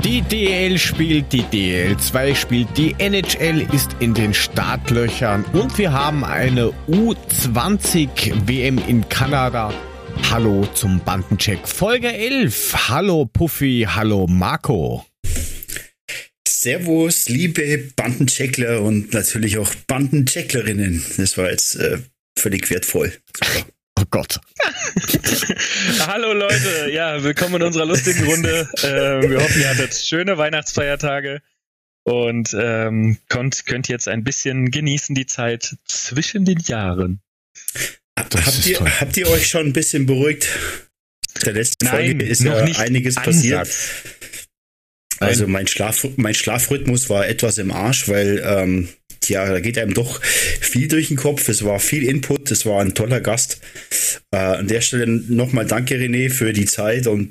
Die DEL spielt, die DEL2 spielt, die NHL ist in den Startlöchern und wir haben eine U20-WM in Kanada. Hallo zum Bandencheck Folge 11. Hallo Puffy, hallo Marco. Servus, liebe Bandencheckler und natürlich auch Bandenchecklerinnen. Das war jetzt völlig wertvoll. Super. Oh Gott. Hallo Leute, ja, willkommen in unserer lustigen Runde. Wir hoffen, ihr hattet schöne Weihnachtsfeiertage und könnt jetzt ein bisschen genießen die Zeit zwischen den Jahren. Habt ihr euch schon ein bisschen beruhigt? Der letzten Folge ist ja einiges passiert. Also mein Schlafrhythmus war etwas im Arsch, weil da geht einem doch viel durch den Kopf. Es war viel Input, es war ein toller Gast. An der Stelle nochmal danke René für die Zeit und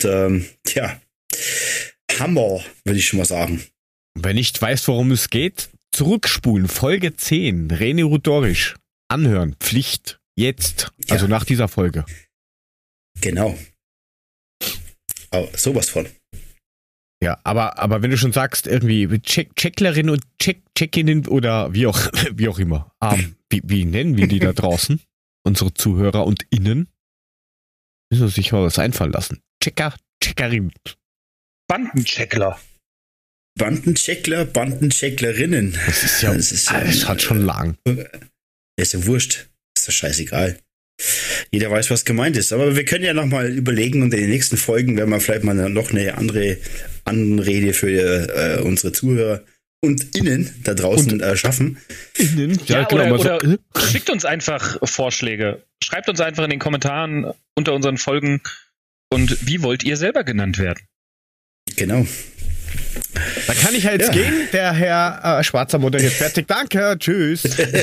Hammer, würde ich schon mal sagen. Wer nicht weiß, worum es geht, zurückspulen, Folge 10, René Rudorisch, anhören, Pflicht, jetzt, also nach dieser Folge. Genau. Oh, sowas von. Ja, aber wenn du schon sagst, irgendwie Checklerin und Checkinnen oder wie auch immer, wie nennen wir die da draußen? Unsere Zuhörer und Innen? Müssen wir sich mal was einfallen lassen. Checkerin. Bandencheckler. Bandencheckler, Bandenchecklerinnen. Das hat schon lang. Ist ja wurscht. Ist ja scheißegal. Jeder weiß, was gemeint ist. Aber wir können ja nochmal überlegen und in den nächsten Folgen werden wir vielleicht mal noch eine andere Anrede für unsere Zuhörer und Innen da draußen schaffen. Innen? Ja, oder schickt uns einfach Vorschläge. Schreibt uns einfach in den Kommentaren unter unseren Folgen und wie wollt ihr selber genannt werden? Genau. Da kann ich jetzt gehen. Der Herr Schwarzer moderiert fertig. Danke, tschüss.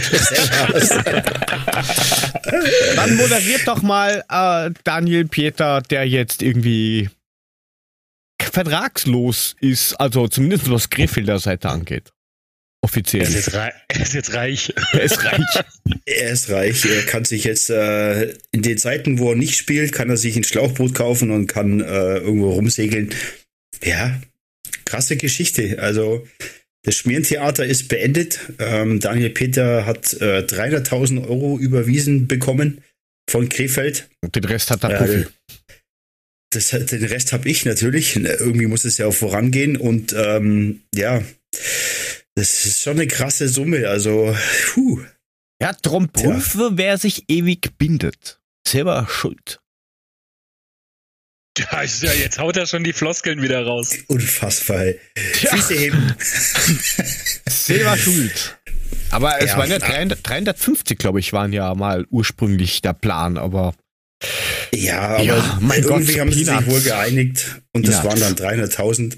Dann moderiert doch mal Daniel Pieter, der jetzt irgendwie vertragslos ist, also zumindest was Krefelder Seite angeht. Offiziell. Er ist jetzt reich. Er ist reich. Er ist reich. Er kann sich jetzt in den Zeiten, wo er nicht spielt, kann er sich ein Schlauchboot kaufen und kann irgendwo rumsegeln. Ja, krasse Geschichte. Also das Schmierentheater ist beendet. Daniel Peter hat 300.000 Euro überwiesen bekommen von Krefeld. Und den Rest hat der Puffy. Den Rest habe ich natürlich. Irgendwie muss es ja auch vorangehen. Und das ist schon eine krasse Summe. Also, Ja, drum prüfe, wer sich ewig bindet. Selber schuld. Ja, jetzt haut er schon die Floskeln wieder raus. Unfassbar. Füße heben. Selber schuld. Aber es waren ja 350, glaube ich, waren ja mal ursprünglich der Plan, aber mein irgendwie haben sie sich wohl geeinigt und das waren dann 300.000.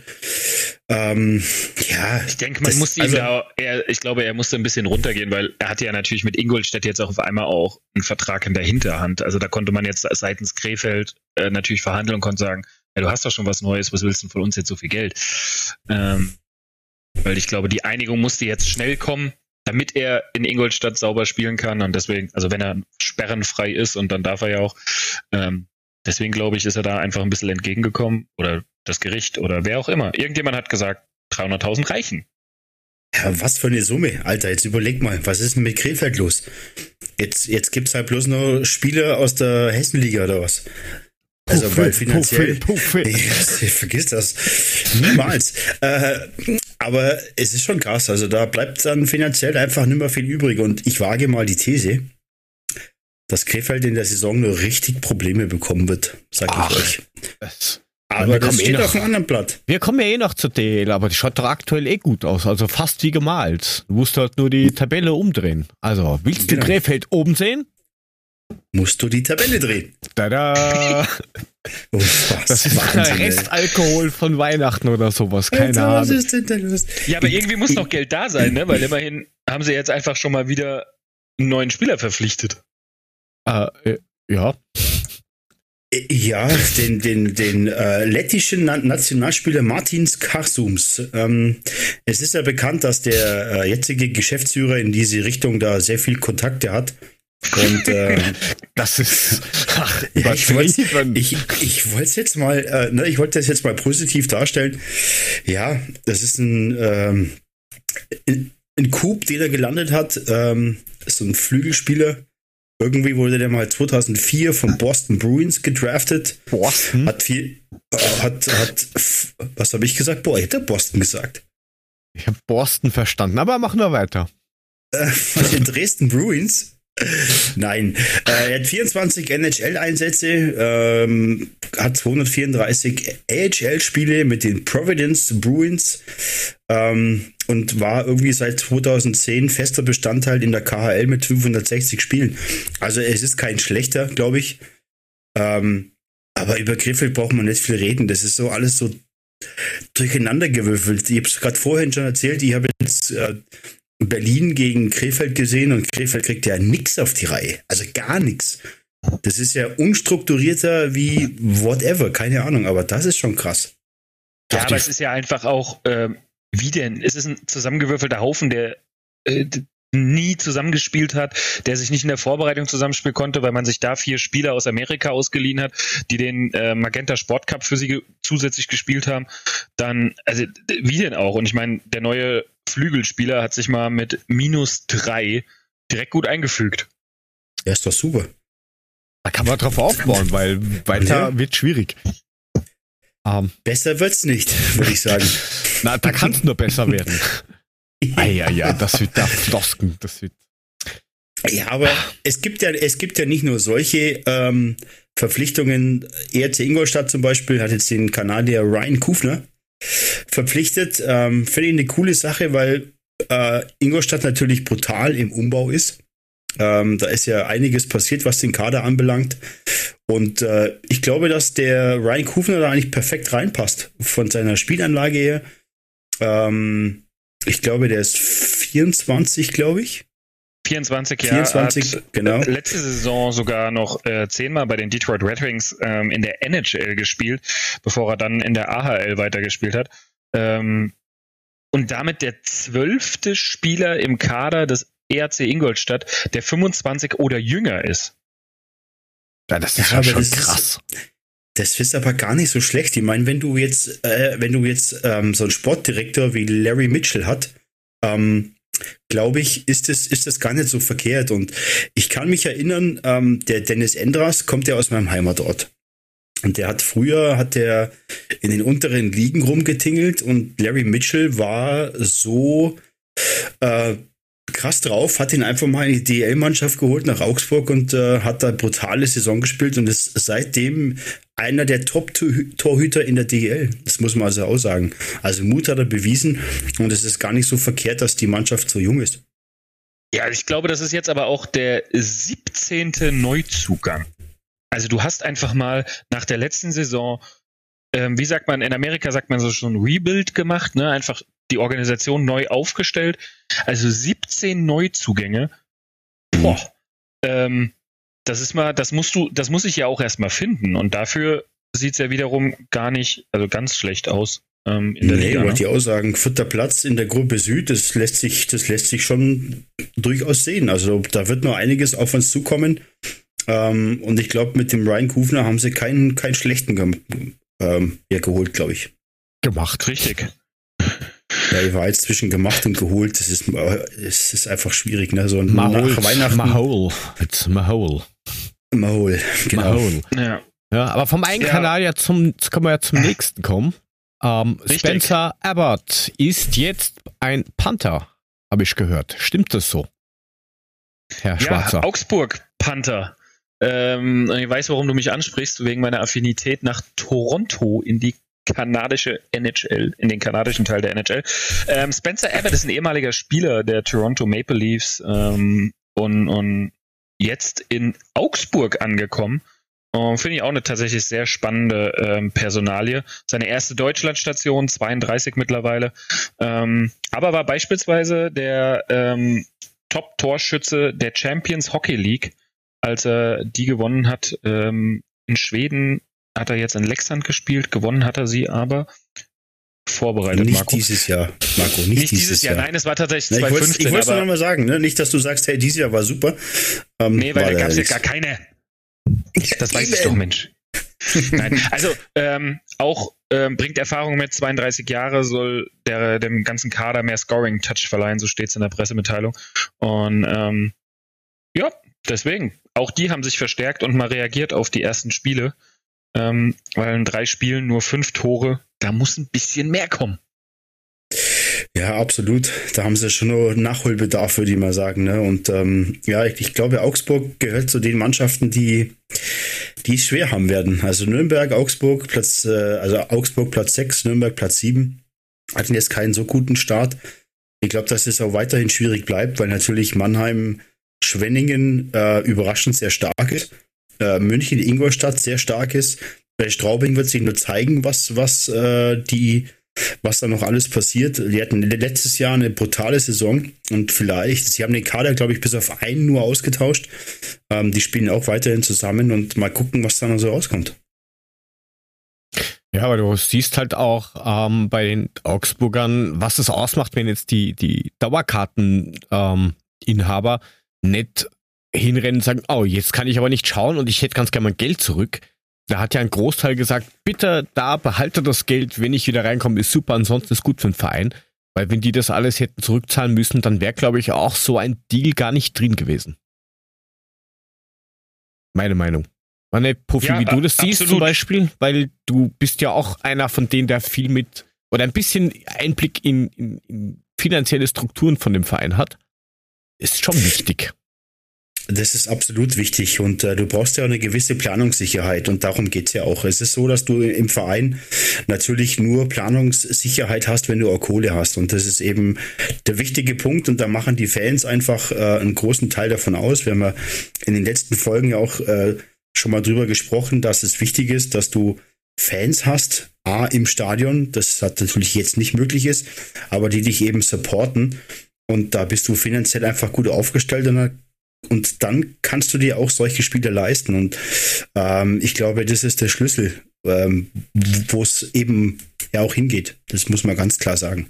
Ich denke, ich glaube, er musste ein bisschen runtergehen, weil er hatte ja natürlich mit Ingolstadt jetzt auch auf einmal auch einen Vertrag in der Hinterhand. Also da konnte man jetzt seitens Krefeld natürlich verhandeln und konnte sagen, ja, du hast doch schon was Neues, was willst du von uns jetzt so viel Geld? Weil ich glaube, die Einigung musste jetzt schnell kommen, damit er in Ingolstadt sauber spielen kann und deswegen, also wenn er sperrenfrei ist und dann darf er ja auch, deswegen glaube ich, ist er da einfach ein bisschen entgegengekommen oder das Gericht oder wer auch immer. Irgendjemand hat gesagt, 300.000 reichen. Ja, was für eine Summe, Alter, jetzt überleg mal, was ist denn mit Krefeld los? Jetzt gibt's halt bloß noch Spieler aus der Hessenliga oder was? Also weil finanziell... Vergiss das. Niemals. Aber es ist schon krass. Also da bleibt dann finanziell einfach nicht mehr viel übrig. Und ich wage mal die These, dass Krefeld in der Saison nur richtig Probleme bekommen wird, sag ich euch. Aber das steht auf einem anderen Blatt. Wir kommen ja noch zur DL, aber die schaut doch aktuell gut aus. Also fast wie gemalt. Du musst halt nur die Tabelle umdrehen. Also, willst du Krefeld oben sehen? Musst du die Tabelle drehen. Tada! Das ist Restalkohol von Weihnachten oder sowas, keine Ahnung. Was ist denn da los? Ja, aber irgendwie muss noch Geld da sein, ne? Weil immerhin haben sie jetzt einfach schon mal wieder einen neuen Spieler verpflichtet. Ja. Ja, den lettischen Nationalspieler Martins Karsums. Es ist ja bekannt, dass der jetzige Geschäftsführer in diese Richtung da sehr viel Kontakte hat. Und das ist ja, ich wollte es jetzt mal, ich wollte das jetzt mal positiv darstellen. Ja, das ist ein Coup, den er gelandet hat. Ist so ein Flügelspieler. Irgendwie wurde der mal 2004 von Boston Bruins gedraftet. Boston? Was habe ich gesagt? Boah, ich hätte Boston gesagt. Ich habe Boston verstanden, aber machen wir weiter. Die Dresden Bruins. Nein, er hat 24 NHL-Einsätze, hat 234 AHL-Spiele mit den Providence Bruins und war irgendwie seit 2010 fester Bestandteil in der KHL mit 560 Spielen. Also es ist kein schlechter, glaube ich. Aber über Krefeld braucht man nicht viel reden. Das ist so alles so durcheinander gewürfelt. Ich habe es gerade vorhin schon erzählt, ich habe jetzt Berlin gegen Krefeld gesehen und Krefeld kriegt ja nichts auf die Reihe. Also gar nichts. Das ist ja unstrukturierter wie whatever, keine Ahnung, aber das ist schon krass. Ja, aber es ist ja einfach auch, wie denn? Es ist ein zusammengewürfelter Haufen, der nie zusammengespielt hat, der sich nicht in der Vorbereitung zusammenspielen konnte, weil man sich da 4 Spieler aus Amerika ausgeliehen hat, die den Magenta Sport Cup für sie zusätzlich gespielt haben. Dann, also wie denn auch? Und ich meine, der neue Flügelspieler hat sich mal mit -3 direkt gut eingefügt. Ja, ist doch super. Da kann man drauf aufbauen, weil weiter wird schwierig. Besser wird's nicht, würde ich sagen. Na, da kann es nur besser werden. Ja, das wird da Flosken. Ja, aber es gibt ja nicht nur solche Verpflichtungen. ERC Ingolstadt zum Beispiel hat jetzt den Kanadier Ryan Kufner verpflichtet. Finde ich eine coole Sache, weil Ingolstadt natürlich brutal im Umbau ist. Da ist ja einiges passiert, was den Kader anbelangt. Und ich glaube, dass der Ryan Kufner da eigentlich perfekt reinpasst von seiner Spielanlage her. Ich glaube, der ist 24, glaube ich. 24, ja. 24, genau. Letzte Saison sogar noch 10-mal bei den Detroit Red Wings in der NHL gespielt, bevor er dann in der AHL weitergespielt hat. Und damit der 12. Spieler im Kader des ERC Ingolstadt, der 25 oder jünger ist. Ja, das ist ja schon krass. Das ist aber gar nicht so schlecht. Ich meine, wenn du jetzt so einen Sportdirektor wie Larry Mitchell hat, glaube ich, ist das gar nicht so verkehrt. Und ich kann mich erinnern, der Dennis Endras kommt ja aus meinem Heimatort. Und der hat in den unteren Ligen rumgetingelt und Larry Mitchell war so krass drauf, hat ihn einfach mal in die DL-Mannschaft geholt nach Augsburg und hat da brutale Saison gespielt und ist seitdem einer der Top-Torhüter in der DL. Das muss man also auch sagen. Also Mut hat er bewiesen und es ist gar nicht so verkehrt, dass die Mannschaft so jung ist. Ja, ich glaube, das ist jetzt aber auch der 17. Neuzugang. Also du hast einfach mal nach der letzten Saison, wie sagt man, in Amerika sagt man so schon Rebuild gemacht, ne? Einfach die Organisation neu aufgestellt. Also 17 Neuzugänge. Boah. Das muss ich ja auch erstmal finden. Und dafür sieht es ja wiederum gar nicht, also ganz schlecht aus in der Liga. Wollte ich auch sagen, 4. Platz in der Gruppe Süd, das lässt sich schon durchaus sehen. Also da wird noch einiges auf uns zukommen. Und ich glaube, mit dem Ryan Kufner haben sie keinen schlechten geholt, glaube ich. Gemacht. Richtig. Ja, ich war jetzt zwischen gemacht und geholt. Es ist einfach schwierig, ne? So nach Weihnachten. Mahol. Mahol, genau. Mahol. Ja, aber vom einen Kanadier kommen wir zum nächsten kommen. Spencer Abbott ist jetzt ein Panther, habe ich gehört. Stimmt das so, Herr Schwarzer? Ja, Augsburg-Panther. Ich weiß, warum du mich ansprichst, wegen meiner Affinität nach Toronto in die kanadische NHL, in den kanadischen Teil der NHL. Spencer Abbott ist ein ehemaliger Spieler der Toronto Maple Leafs und jetzt in Augsburg angekommen. Finde ich auch eine tatsächlich sehr spannende Personalie. Seine erste Deutschlandstation, 32 mittlerweile. Aber war beispielsweise der Top-Torschütze der Champions Hockey League, als er die gewonnen hat. In Schweden hat er jetzt in Leksand gespielt, gewonnen hat er sie aber. vorbereitet, nicht Marco. Dieses Jahr, Marco. Nicht dieses Jahr. Nein, es war tatsächlich Na, 2015. Ich wollte es noch mal sagen, ne? Nicht, dass du sagst, hey, dieses Jahr war super. Nee, weil da gab es ja gar keine. Das weiß ich doch, Mensch. Nein, also bringt Erfahrung mit, 32 Jahre, soll dem ganzen Kader mehr Scoring-Touch verleihen, so steht es in der Pressemitteilung. Und ja, deswegen, auch die haben sich verstärkt und mal reagiert auf die ersten Spiele, weil in 3 Spielen nur 5 Tore, da muss ein bisschen mehr kommen. Ja, absolut. Da haben sie schon noch Nachholbedarf, würde ich mal sagen. Ne? Und ich glaube, Augsburg gehört zu den Mannschaften, die es schwer haben werden. Also Nürnberg, Augsburg, Augsburg Platz 6, Nürnberg Platz 7. Hatten jetzt keinen so guten Start. Ich glaube, dass es auch weiterhin schwierig bleibt, weil natürlich Mannheim, Schwenningen überraschend sehr stark ist. München, Ingolstadt sehr stark ist. Bei Straubing wird sich nur zeigen, was da noch alles passiert. Die hatten letztes Jahr eine brutale Saison und sie haben den Kader, glaube ich, bis auf einen nur ausgetauscht. Die spielen auch weiterhin zusammen und mal gucken, was da noch so rauskommt. Ja, aber du siehst halt auch bei den Augsburgern, was es ausmacht, wenn jetzt die Dauerkarteninhaber nicht hinrennen und sagen, oh, jetzt kann ich aber nicht schauen und ich hätte ganz gerne mein Geld zurück. Da hat ja ein Großteil gesagt, bitte da behalte das Geld, wenn ich wieder reinkomme, ist super, ansonsten ist gut für den Verein. Weil wenn die das alles hätten zurückzahlen müssen, dann wäre, glaube ich, auch so ein Deal gar nicht drin gewesen. Meine Meinung. War nicht Profi, ja, wie du das siehst zum Beispiel, weil du bist ja auch einer von denen, der viel mit oder ein bisschen Einblick in finanzielle Strukturen von dem Verein hat. Ist schon wichtig. Das ist absolut wichtig und du brauchst ja auch eine gewisse Planungssicherheit und darum geht's ja auch. Es ist so, dass du im Verein natürlich nur Planungssicherheit hast, wenn du auch Kohle hast und das ist eben der wichtige Punkt und da machen die Fans einfach einen großen Teil davon aus. Wir haben ja in den letzten Folgen ja auch schon mal drüber gesprochen, dass es wichtig ist, dass du Fans hast, im Stadion, das natürlich jetzt nicht möglich ist, aber die dich eben supporten und da bist du finanziell einfach gut aufgestellt und dann kannst du dir auch solche Spiele leisten. Und ich glaube, das ist der Schlüssel, wo es eben ja auch hingeht. Das muss man ganz klar sagen.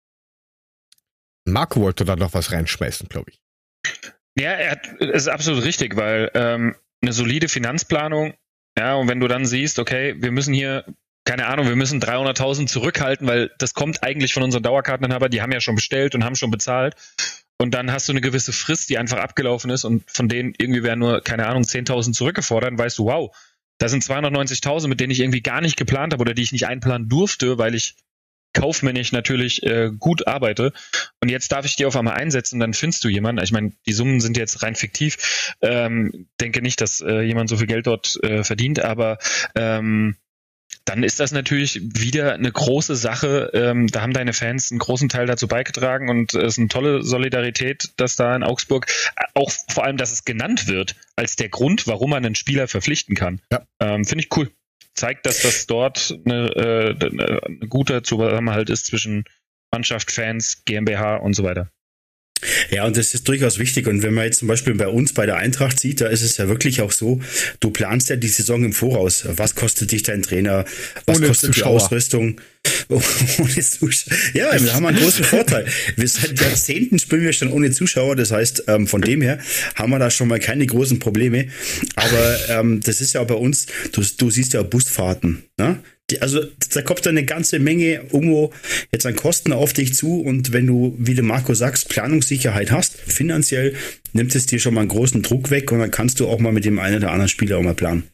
Marco wollte da noch was reinschmeißen, glaube ich. Ja, es ist absolut richtig, weil eine solide Finanzplanung, ja, und wenn du dann siehst, okay, wir müssen hier, keine Ahnung, wir müssen 300.000 zurückhalten, weil das kommt eigentlich von unseren Dauerkarteninhabern, die haben ja schon bestellt und haben schon bezahlt. Und dann hast du eine gewisse Frist, die einfach abgelaufen ist und von denen irgendwie werden nur, keine Ahnung, 10.000 zurückgefordert, dann weißt du, wow, da sind 290.000, mit denen ich irgendwie gar nicht geplant habe oder die ich nicht einplanen durfte, weil ich kaufmännisch natürlich gut arbeite. Und jetzt darf ich die auf einmal einsetzen, dann findest du jemanden. Ich meine, die Summen sind jetzt rein fiktiv. Denke nicht, dass jemand so viel Geld dort verdient, aber dann ist das natürlich wieder eine große Sache. Da haben deine Fans einen großen Teil dazu beigetragen und es ist eine tolle Solidarität, dass da in Augsburg auch vor allem, dass es genannt wird als der Grund, warum man einen Spieler verpflichten kann. Ja. Finde ich cool. Zeigt, dass das dort eine guter Zusammenhalt ist zwischen Mannschaft, Fans, GmbH und so weiter. Ja, und das ist durchaus wichtig. Und wenn man jetzt zum Beispiel bei uns bei der Eintracht sieht, da ist es ja wirklich auch so, du planst ja die Saison im Voraus. Was kostet dich dein Trainer? Was kostet die Ausrüstung? Ohne Zuschauer. Ja, wir haben einen großen Vorteil. Seit Jahrzehnten spielen wir schon ohne Zuschauer. Das heißt, von dem her haben wir da schon mal keine großen Probleme. Aber das ist ja auch bei uns, du siehst ja auch Busfahrten, ne? Also da kommt dann eine ganze Menge irgendwo jetzt an Kosten auf dich zu und wenn du, wie der Marco sagst, Planungssicherheit hast, finanziell nimmt es dir schon mal einen großen Druck weg und dann kannst du auch mal mit dem einen oder anderen Spieler auch mal planen.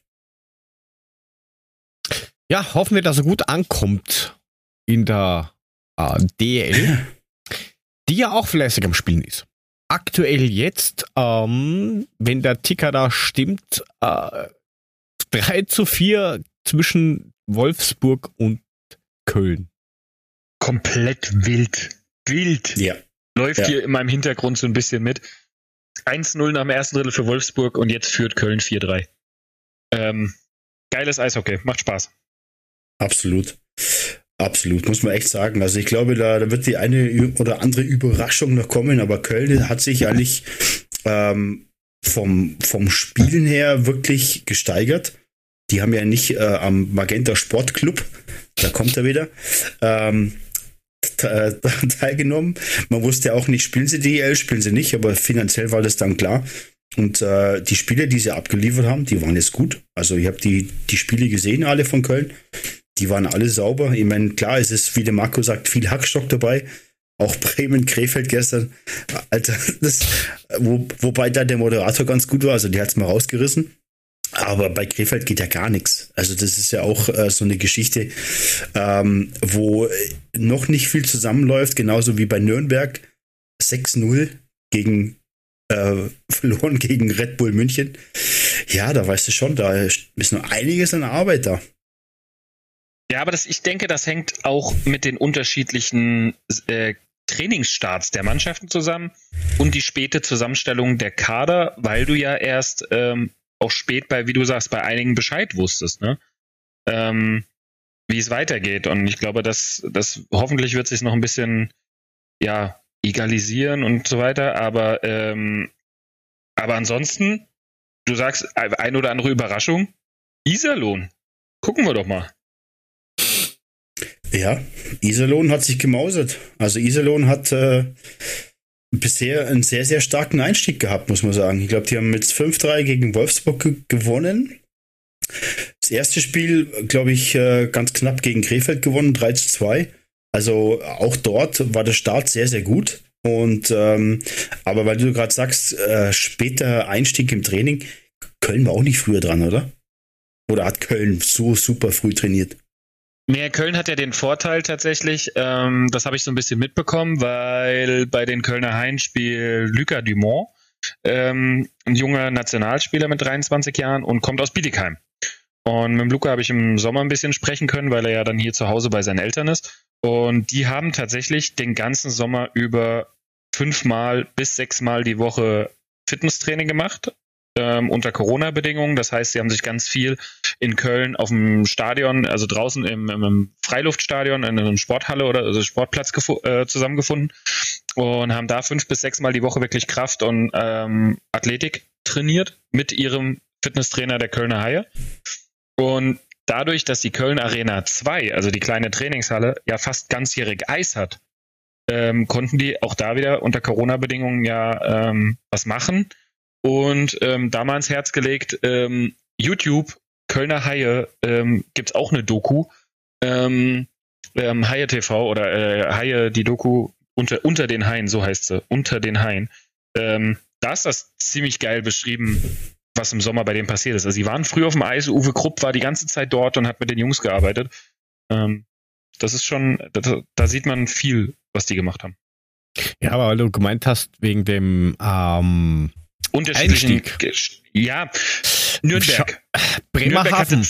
Ja, hoffen wir, dass er gut ankommt in der DL, die ja auch fleißig am Spielen ist. Aktuell jetzt, wenn der Ticker da stimmt, 3-4 zwischen Wolfsburg und Köln. Komplett wild. Wild. Ja. Läuft hier in meinem Hintergrund so ein bisschen mit. 1-0 nach dem ersten Drittel für Wolfsburg und jetzt führt Köln 4-3. Geiles Eishockey. Macht Spaß. Absolut. Absolut, muss man echt sagen. Also ich glaube, da wird die eine oder andere Überraschung noch kommen, aber Köln hat sich eigentlich vom Spielen her wirklich gesteigert. Die haben ja nicht am Magenta Sportclub da kommt er wieder, teilgenommen. Man wusste ja auch nicht, spielen sie DEL, spielen sie nicht, aber finanziell war das dann klar. Und die Spiele, die sie abgeliefert haben, die waren jetzt gut. Also ich habe die Spiele gesehen, alle von Köln. Die waren alle sauber. Ich meine, klar, es ist, wie der Marco sagt, viel Hackstock dabei. Auch Bremen, Krefeld gestern. Alter, wobei da der Moderator ganz gut war, also der hat es mal rausgerissen. Aber bei Krefeld geht ja gar nichts. Also das ist ja auch so eine Geschichte, wo noch nicht viel zusammenläuft, genauso wie bei Nürnberg. 6-0 verloren gegen Red Bull München. Ja, da weißt du schon, da ist noch einiges an Arbeit da. Ja, aber ich denke, das hängt auch mit den unterschiedlichen Trainingsstarts der Mannschaften zusammen und die späte Zusammenstellung der Kader, weil du ja erst auch spät wie du sagst, bei einigen Bescheid wusstest, ne? Wie es weitergeht. Und ich glaube, das hoffentlich wird sich noch ein bisschen, ja, egalisieren und so weiter. Aber ansonsten, du sagst, eine oder andere Überraschung. Iserlohn. Gucken wir doch mal. Ja, Iserlohn hat sich gemausert. Also Iserlohn hat bisher einen sehr, sehr starken Einstieg gehabt, muss man sagen. Ich glaube, die haben mit 5-3 gegen Wolfsburg gewonnen. Das erste Spiel, glaube ich, ganz knapp gegen Krefeld gewonnen, 3-2. Also auch dort war der Start sehr, sehr gut. Und aber weil du gerade sagst, später Einstieg im Training, Köln war auch nicht früher dran, oder? Oder hat Köln so super früh trainiert? Köln hat ja den Vorteil tatsächlich, das habe ich so ein bisschen mitbekommen, weil bei den Kölner Haien spielt Lucas Dumont, ein junger Nationalspieler mit 23 Jahren und kommt aus Bietigheim. Und mit dem Luca habe ich im Sommer ein bisschen sprechen können, weil er ja dann hier zu Hause bei seinen Eltern ist. Und die haben tatsächlich den ganzen Sommer über 5 bis 6 Mal die Woche Fitnesstraining gemacht. Unter Corona-Bedingungen. Das heißt, sie haben sich ganz viel in Köln auf dem Stadion, also draußen im Freiluftstadion, in einer Sporthalle oder also Sportplatz zusammengefunden und haben da 5 bis 6 Mal die Woche wirklich Kraft und Athletik trainiert mit ihrem Fitnesstrainer der Kölner Haie. Und dadurch, dass die Köln Arena 2, also die kleine Trainingshalle, ja fast ganzjährig Eis hat, konnten die auch da wieder unter Corona-Bedingungen ja was machen. Und da mal ins Herz gelegt, YouTube, Kölner Haie, gibt's auch eine Doku, Haie TV oder Haie, die Doku unter den Haien, so heißt sie, unter den Haien. Da ist das ziemlich geil beschrieben, was im Sommer bei denen passiert ist. Also sie waren früh auf dem Eis, Uwe Krupp war die ganze Zeit dort und hat mit den Jungs gearbeitet. Das ist schon, da sieht man viel, was die gemacht haben. Ja, aber weil du gemeint hast, wegen dem unterschiedlichen, ja, Nürnberg. Bremerhaven.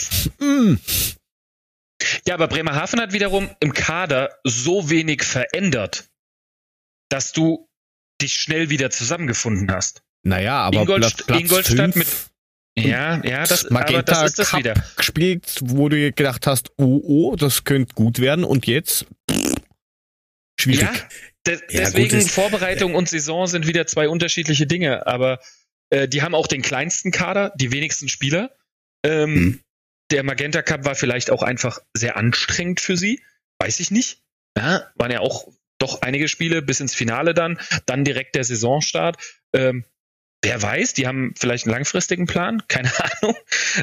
Ja, aber Bremerhaven hat wiederum im Kader so wenig verändert, dass du dich schnell wieder zusammengefunden hast. Naja, aber Ingolstadt mit das ist das Cup wieder. Gespielt, wo du gedacht hast, oh, das könnte gut werden und jetzt schwierig. Ja, deswegen Vorbereitung und Saison sind wieder zwei unterschiedliche Dinge, aber die haben auch den kleinsten Kader, die wenigsten Spieler. Der Magenta Cup war vielleicht auch einfach sehr anstrengend für sie, weiß ich nicht. Ja, waren ja auch doch einige Spiele bis ins Finale dann direkt der Saisonstart. Wer weiß, die haben vielleicht einen langfristigen Plan, keine Ahnung.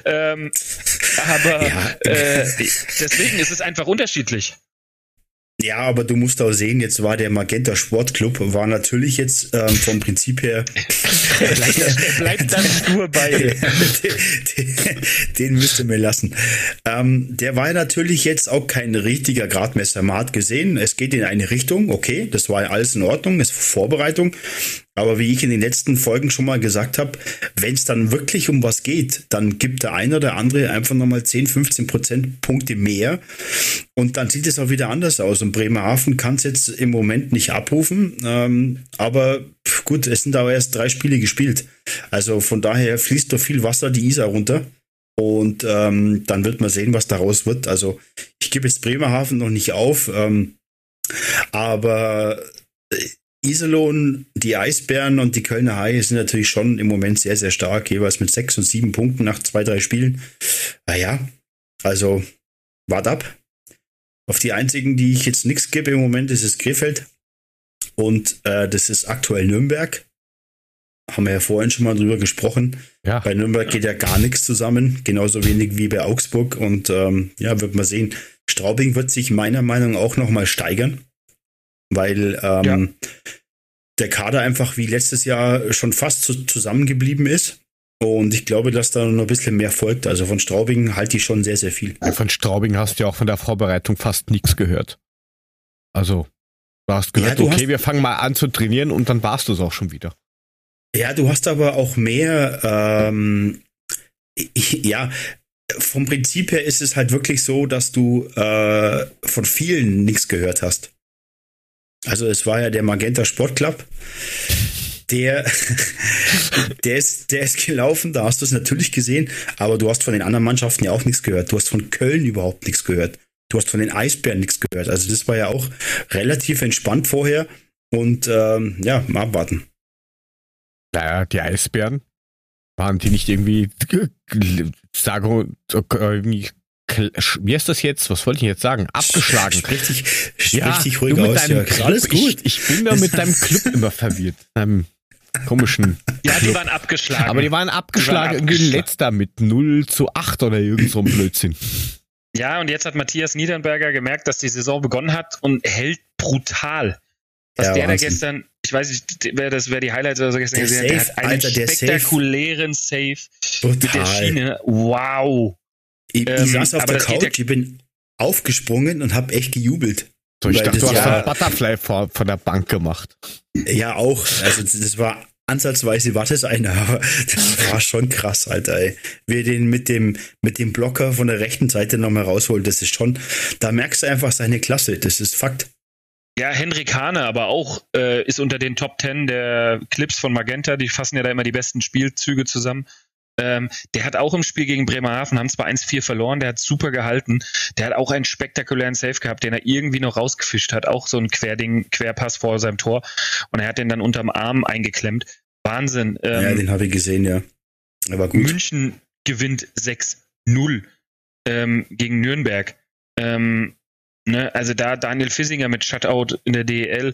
Deswegen ist es einfach unterschiedlich. Ja, aber du musst auch sehen, jetzt war der Magenta Sportclub, war natürlich jetzt vom Prinzip her... er bleibt dann stur bei. Den müsst ihr mir lassen. Der war natürlich jetzt auch kein richtiger Gradmesser. Man hat gesehen, es geht in eine Richtung, okay, das war alles in Ordnung, es ist Vorbereitung. Aber wie ich in den letzten Folgen schon mal gesagt habe, wenn es dann wirklich um was geht, dann gibt der eine oder andere einfach nochmal 10-15% Punkte mehr und dann sieht es auch wieder anders aus. Und Bremerhaven kann es jetzt im Moment nicht abrufen, aber gut, es sind aber erst 3 Spiele gespielt. Also von daher fließt doch viel Wasser die Isar runter und dann wird man sehen, was daraus wird. Also ich gebe jetzt Bremerhaven noch nicht auf, aber... Iserlohn, die Eisbären und die Kölner Haie sind natürlich schon im Moment sehr, sehr stark, jeweils mit 6 und 7 Punkten nach 2-3 Spielen. Naja, also wart ab. Auf die einzigen, die ich jetzt nichts gebe im Moment, ist es Krefeld. Und das ist aktuell Nürnberg. Haben wir ja vorhin schon mal drüber gesprochen. Ja. Bei Nürnberg geht ja gar nichts zusammen. Genauso wenig wie bei Augsburg. Und wird man sehen. Straubing wird sich meiner Meinung nach auch nochmal steigern. Weil der Kader einfach wie letztes Jahr schon fast zusammengeblieben ist. Und ich glaube, dass da noch ein bisschen mehr folgt. Also von Straubing halte ich schon sehr, sehr viel. Von Straubing hast du ja auch von der Vorbereitung fast nichts gehört. Also, du hast gehört, ja, wir fangen mal an zu trainieren und dann warst du es auch schon wieder. Ja, du hast aber auch mehr, vom Prinzip her ist es halt wirklich so, dass du von vielen nichts gehört hast. Also es war ja der Magenta Sport Club. Der ist gelaufen, da hast du es natürlich gesehen, aber du hast von den anderen Mannschaften ja auch nichts gehört. Du hast von Köln überhaupt nichts gehört. Du hast von den Eisbären nichts gehört. Also das war ja auch relativ entspannt vorher und mal abwarten. Naja, die Eisbären, waren die nicht irgendwie, wie heißt das jetzt? Was wollte ich jetzt sagen? Abgeschlagen. Sprich dich ruhig aus. Ja, alles gut. Ich bin da mit deinem Club immer verwirrt. Komischen. Ja, die waren abgeschlagen. Aber die waren abgeschlagen, irgendwie letzter mit 0-8 oder irgend so ein Blödsinn. Ja, und jetzt hat Matthias Niedernberger gemerkt, dass die Saison begonnen hat und hält brutal. Was der da gestern, ich weiß nicht, wer die Highlights oder so gestern gesehen hat, der hat einen spektakulären Save mit der Schiene. Wow. Ich saß auf der Couch, ich bin aufgesprungen und habe echt gejubelt. So, ich dachte, du hast ein Butterfly von der Bank gemacht. Ja, auch. Also das war ansatzweise, war das einer, aber das war schon krass, Alter, ey. Wie er den mit dem Blocker von der rechten Seite nochmal rausholt, das ist schon, da merkst du einfach seine Klasse, das ist Fakt. Ja, Henrik Hane aber auch ist unter den Top 10 der Clips von Magenta, die fassen ja da immer die besten Spielzüge zusammen. Der hat auch im Spiel gegen Bremerhaven, haben zwar 1-4 verloren, der hat super gehalten. Der hat auch einen spektakulären Save gehabt, den er irgendwie noch rausgefischt hat. Auch so ein Querpass vor seinem Tor. Und er hat den dann unterm Arm eingeklemmt. Wahnsinn. Ja, den habe ich gesehen, ja. Er war gut. München gewinnt 6-0 gegen Nürnberg. Also da Daniel Fissinger mit Shutout in der DEL.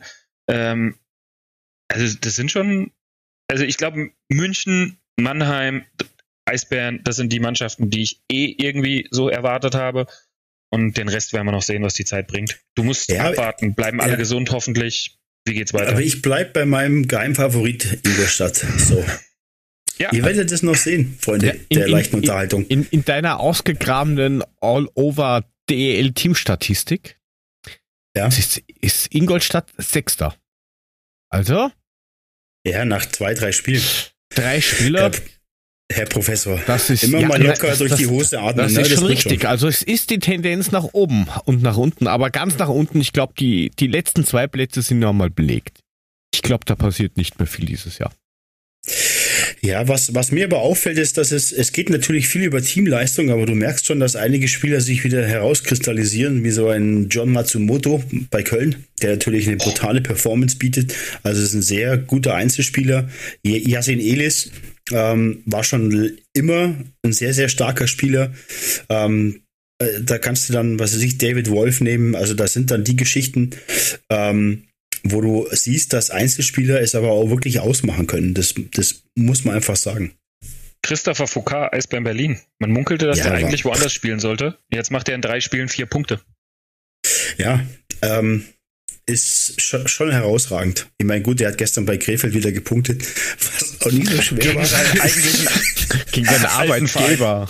Also das sind schon, also ich glaube München, Mannheim, Eisbären, das sind die Mannschaften, die ich irgendwie so erwartet habe. Und den Rest werden wir noch sehen, was die Zeit bringt. Du musst abwarten, bleiben alle gesund hoffentlich. Wie geht's weiter? Aber ich bleib bei meinem Geheimfavorit Ingolstadt. So. Ja. Ihr werdet es noch sehen, Freunde der leichten Unterhaltung. In deiner ausgegrabenen All-Over-DEL-Teamstatistik ist Ingolstadt Sechster. Also? Ja, nach 2-3 Spielen. 3 Spieler. Herr Professor, das ist, immer mal locker durch die Hose atmen. Das ist schon richtig. Schon. Also es ist die Tendenz nach oben und nach unten, aber ganz nach unten, ich glaube, die letzten 2 Plätze sind nochmal belegt. Ich glaube, da passiert nicht mehr viel dieses Jahr. Ja, was mir aber auffällt, ist, dass es geht natürlich viel über Teamleistung, aber du merkst schon, dass einige Spieler sich wieder herauskristallisieren, wie so ein John Matsumoto bei Köln, der natürlich eine brutale Performance bietet. Also es ist ein sehr guter Einzelspieler. Yasin Elis war schon immer ein sehr, sehr starker Spieler. Da kannst du dann, was weiß ich, David Wolf nehmen. Also das sind dann die Geschichten, wo du siehst, dass Einzelspieler es aber auch wirklich ausmachen können. Das muss man einfach sagen. Christopher Foucault, Eisbären Berlin. Man munkelte, dass er eigentlich woanders spielen sollte. Jetzt macht er in 3 Spielen 4 Punkte. Ja, ist schon herausragend. Ich meine, gut, der hat gestern bei Krefeld wieder gepunktet, was auch nicht so schwer war. Gegen seinen Arbeitgeber.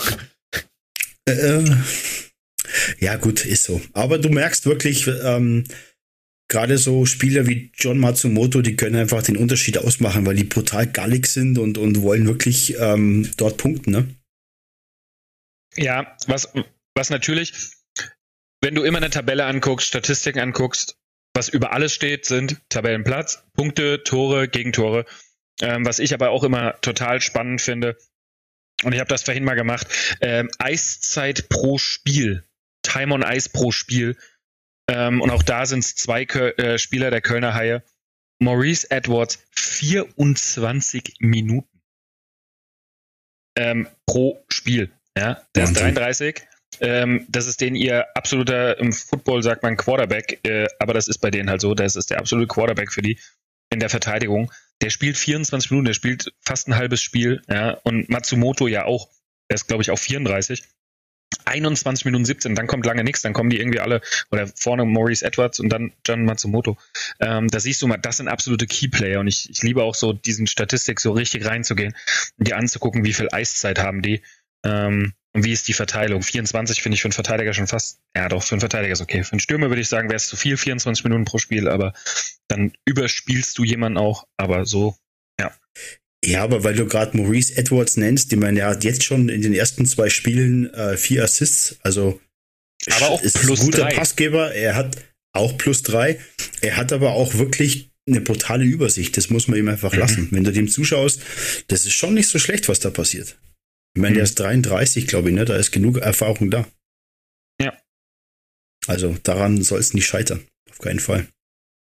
Ja, gut, ist so. Aber du merkst wirklich, gerade so Spieler wie John Matsumoto, die können einfach den Unterschied ausmachen, weil die brutal gallig sind und wollen wirklich dort punkten, ne? Ja, was natürlich, wenn du immer eine Tabelle anguckst, Statistiken anguckst, was über alles steht, sind Tabellenplatz, Punkte, Tore, Gegentore. Was ich aber auch immer total spannend finde, und ich habe das vorhin mal gemacht, Eiszeit pro Spiel, Time on Ice pro Spiel. Und auch da sind es 2 Spieler der Kölner Haie. Maurice Edwards, 24 Minuten pro Spiel. Ja, der ist 33. Das ist denen ihr absoluter, im Football sagt man Quarterback, aber das ist bei denen halt so, das ist der absolute Quarterback für die in der Verteidigung. Der spielt 24 Minuten, der spielt fast ein halbes Spiel, ja, und Matsumoto ja auch, der ist glaube ich auch 34. 21 Minuten 17, dann kommt lange nichts, dann kommen die irgendwie alle, oder vorne Maurice Edwards und dann John Matsumoto. Da siehst du mal, das sind absolute Keyplayer und ich liebe auch so diesen Statistik so richtig reinzugehen und dir anzugucken, wie viel Eiszeit haben die und wie ist die Verteilung. 24 finde ich für einen Verteidiger schon fast, ja doch, für einen Verteidiger ist okay. Für einen Stürmer würde ich sagen, wäre es zu viel, 24 Minuten pro Spiel, aber dann überspielst du jemanden auch, aber so, ja. Ja, aber weil du gerade Maurice Edwards nennst, ich meine, er hat jetzt schon in den ersten 2 Spielen 4 Assists, also aber auch ist plus ein guter 3. Passgeber, er hat auch plus 3, er hat aber auch wirklich eine brutale Übersicht, das muss man ihm einfach lassen. Wenn du dem zuschaust, das ist schon nicht so schlecht, was da passiert. Ich meine, der ist 33, glaube ich, ne? Da ist genug Erfahrung da. Ja. Also daran soll es nicht scheitern, auf keinen Fall.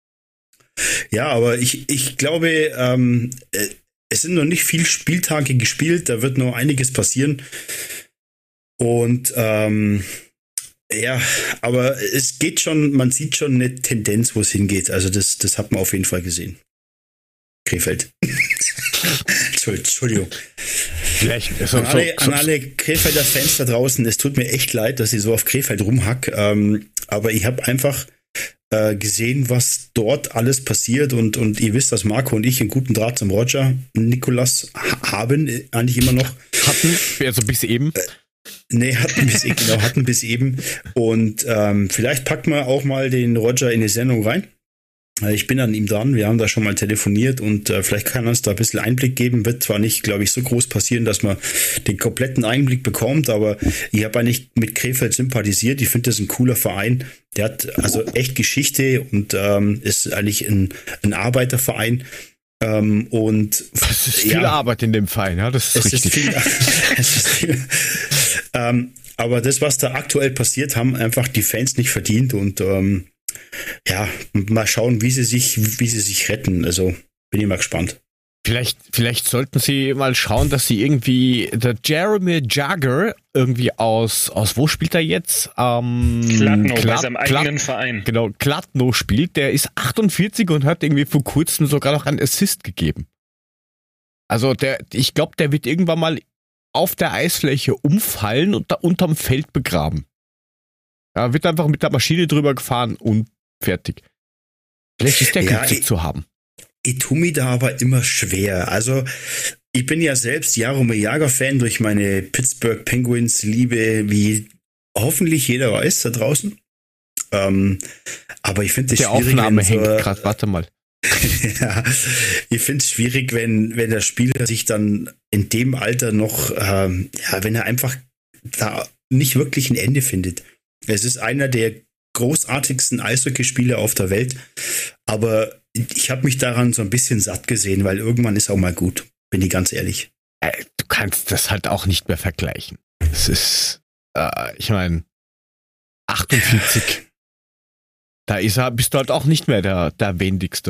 Ja, aber ich glaube, es sind noch nicht viele Spieltage gespielt, da wird noch einiges passieren. Und ja, aber es geht schon, man sieht schon eine Tendenz, wo es hingeht. Also das hat man auf jeden Fall gesehen. Krefeld. Entschuldigung. Vielleicht An alle Krefelder Fans da draußen, es tut mir echt leid, dass ich so auf Krefeld rumhack. Aber ich habe einfach gesehen, was dort alles passiert und ihr wisst, dass Marco und ich einen guten Draht zum Roger Nikolas haben, eigentlich immer noch. Hatten, also bis eben. Hatten bis eben. Und vielleicht packen wir auch mal den Roger in die Sendung rein. Ich bin an ihm dran, wir haben da schon mal telefoniert und vielleicht kann er uns da ein bisschen Einblick geben. Wird zwar nicht, glaube ich, so groß passieren, dass man den kompletten Einblick bekommt, aber ich habe eigentlich mit Krefeld sympathisiert. Ich finde das ein cooler Verein. Der hat also echt Geschichte und ist eigentlich ein Arbeiterverein. Und das ist viel Arbeit in dem Verein, ja, das ist richtig. Es ist viel. Aber das, was da aktuell passiert, haben einfach die Fans nicht verdient und ja, mal schauen, wie sie sich retten. Also bin ich mal gespannt. Vielleicht sollten sie mal schauen, dass sie irgendwie der Jeremy Jagger irgendwie aus wo spielt er jetzt? Kladno, bei seinem eigenen Verein. Genau, Kladno spielt. Der ist 48 und hat irgendwie vor kurzem sogar noch einen Assist gegeben. Also ich glaube, der wird irgendwann mal auf der Eisfläche umfallen und da unterm Feld begraben. Ja, wird einfach mit der Maschine drüber gefahren und fertig. Vielleicht ist der günstig zu haben. Ich tue mir da aber immer schwer. Also, ich bin ja selbst Jaromir Jagr-Fan durch meine Pittsburgh Penguins Liebe, wie hoffentlich jeder weiß da draußen. Aber ich finde es schwierig. Die Aufnahme hängt gerade, warte mal. Ja, ich finde es schwierig, wenn der Spieler sich dann in dem Alter noch, wenn er einfach da nicht wirklich ein Ende findet. Es ist einer der großartigsten Eishockeyspieler auf der Welt, aber ich habe mich daran so ein bisschen satt gesehen, weil irgendwann ist auch mal gut, bin ich ganz ehrlich. Du kannst das halt auch nicht mehr vergleichen. Es ist, ich meine, 48. Da bist du halt auch nicht mehr der Wendigste.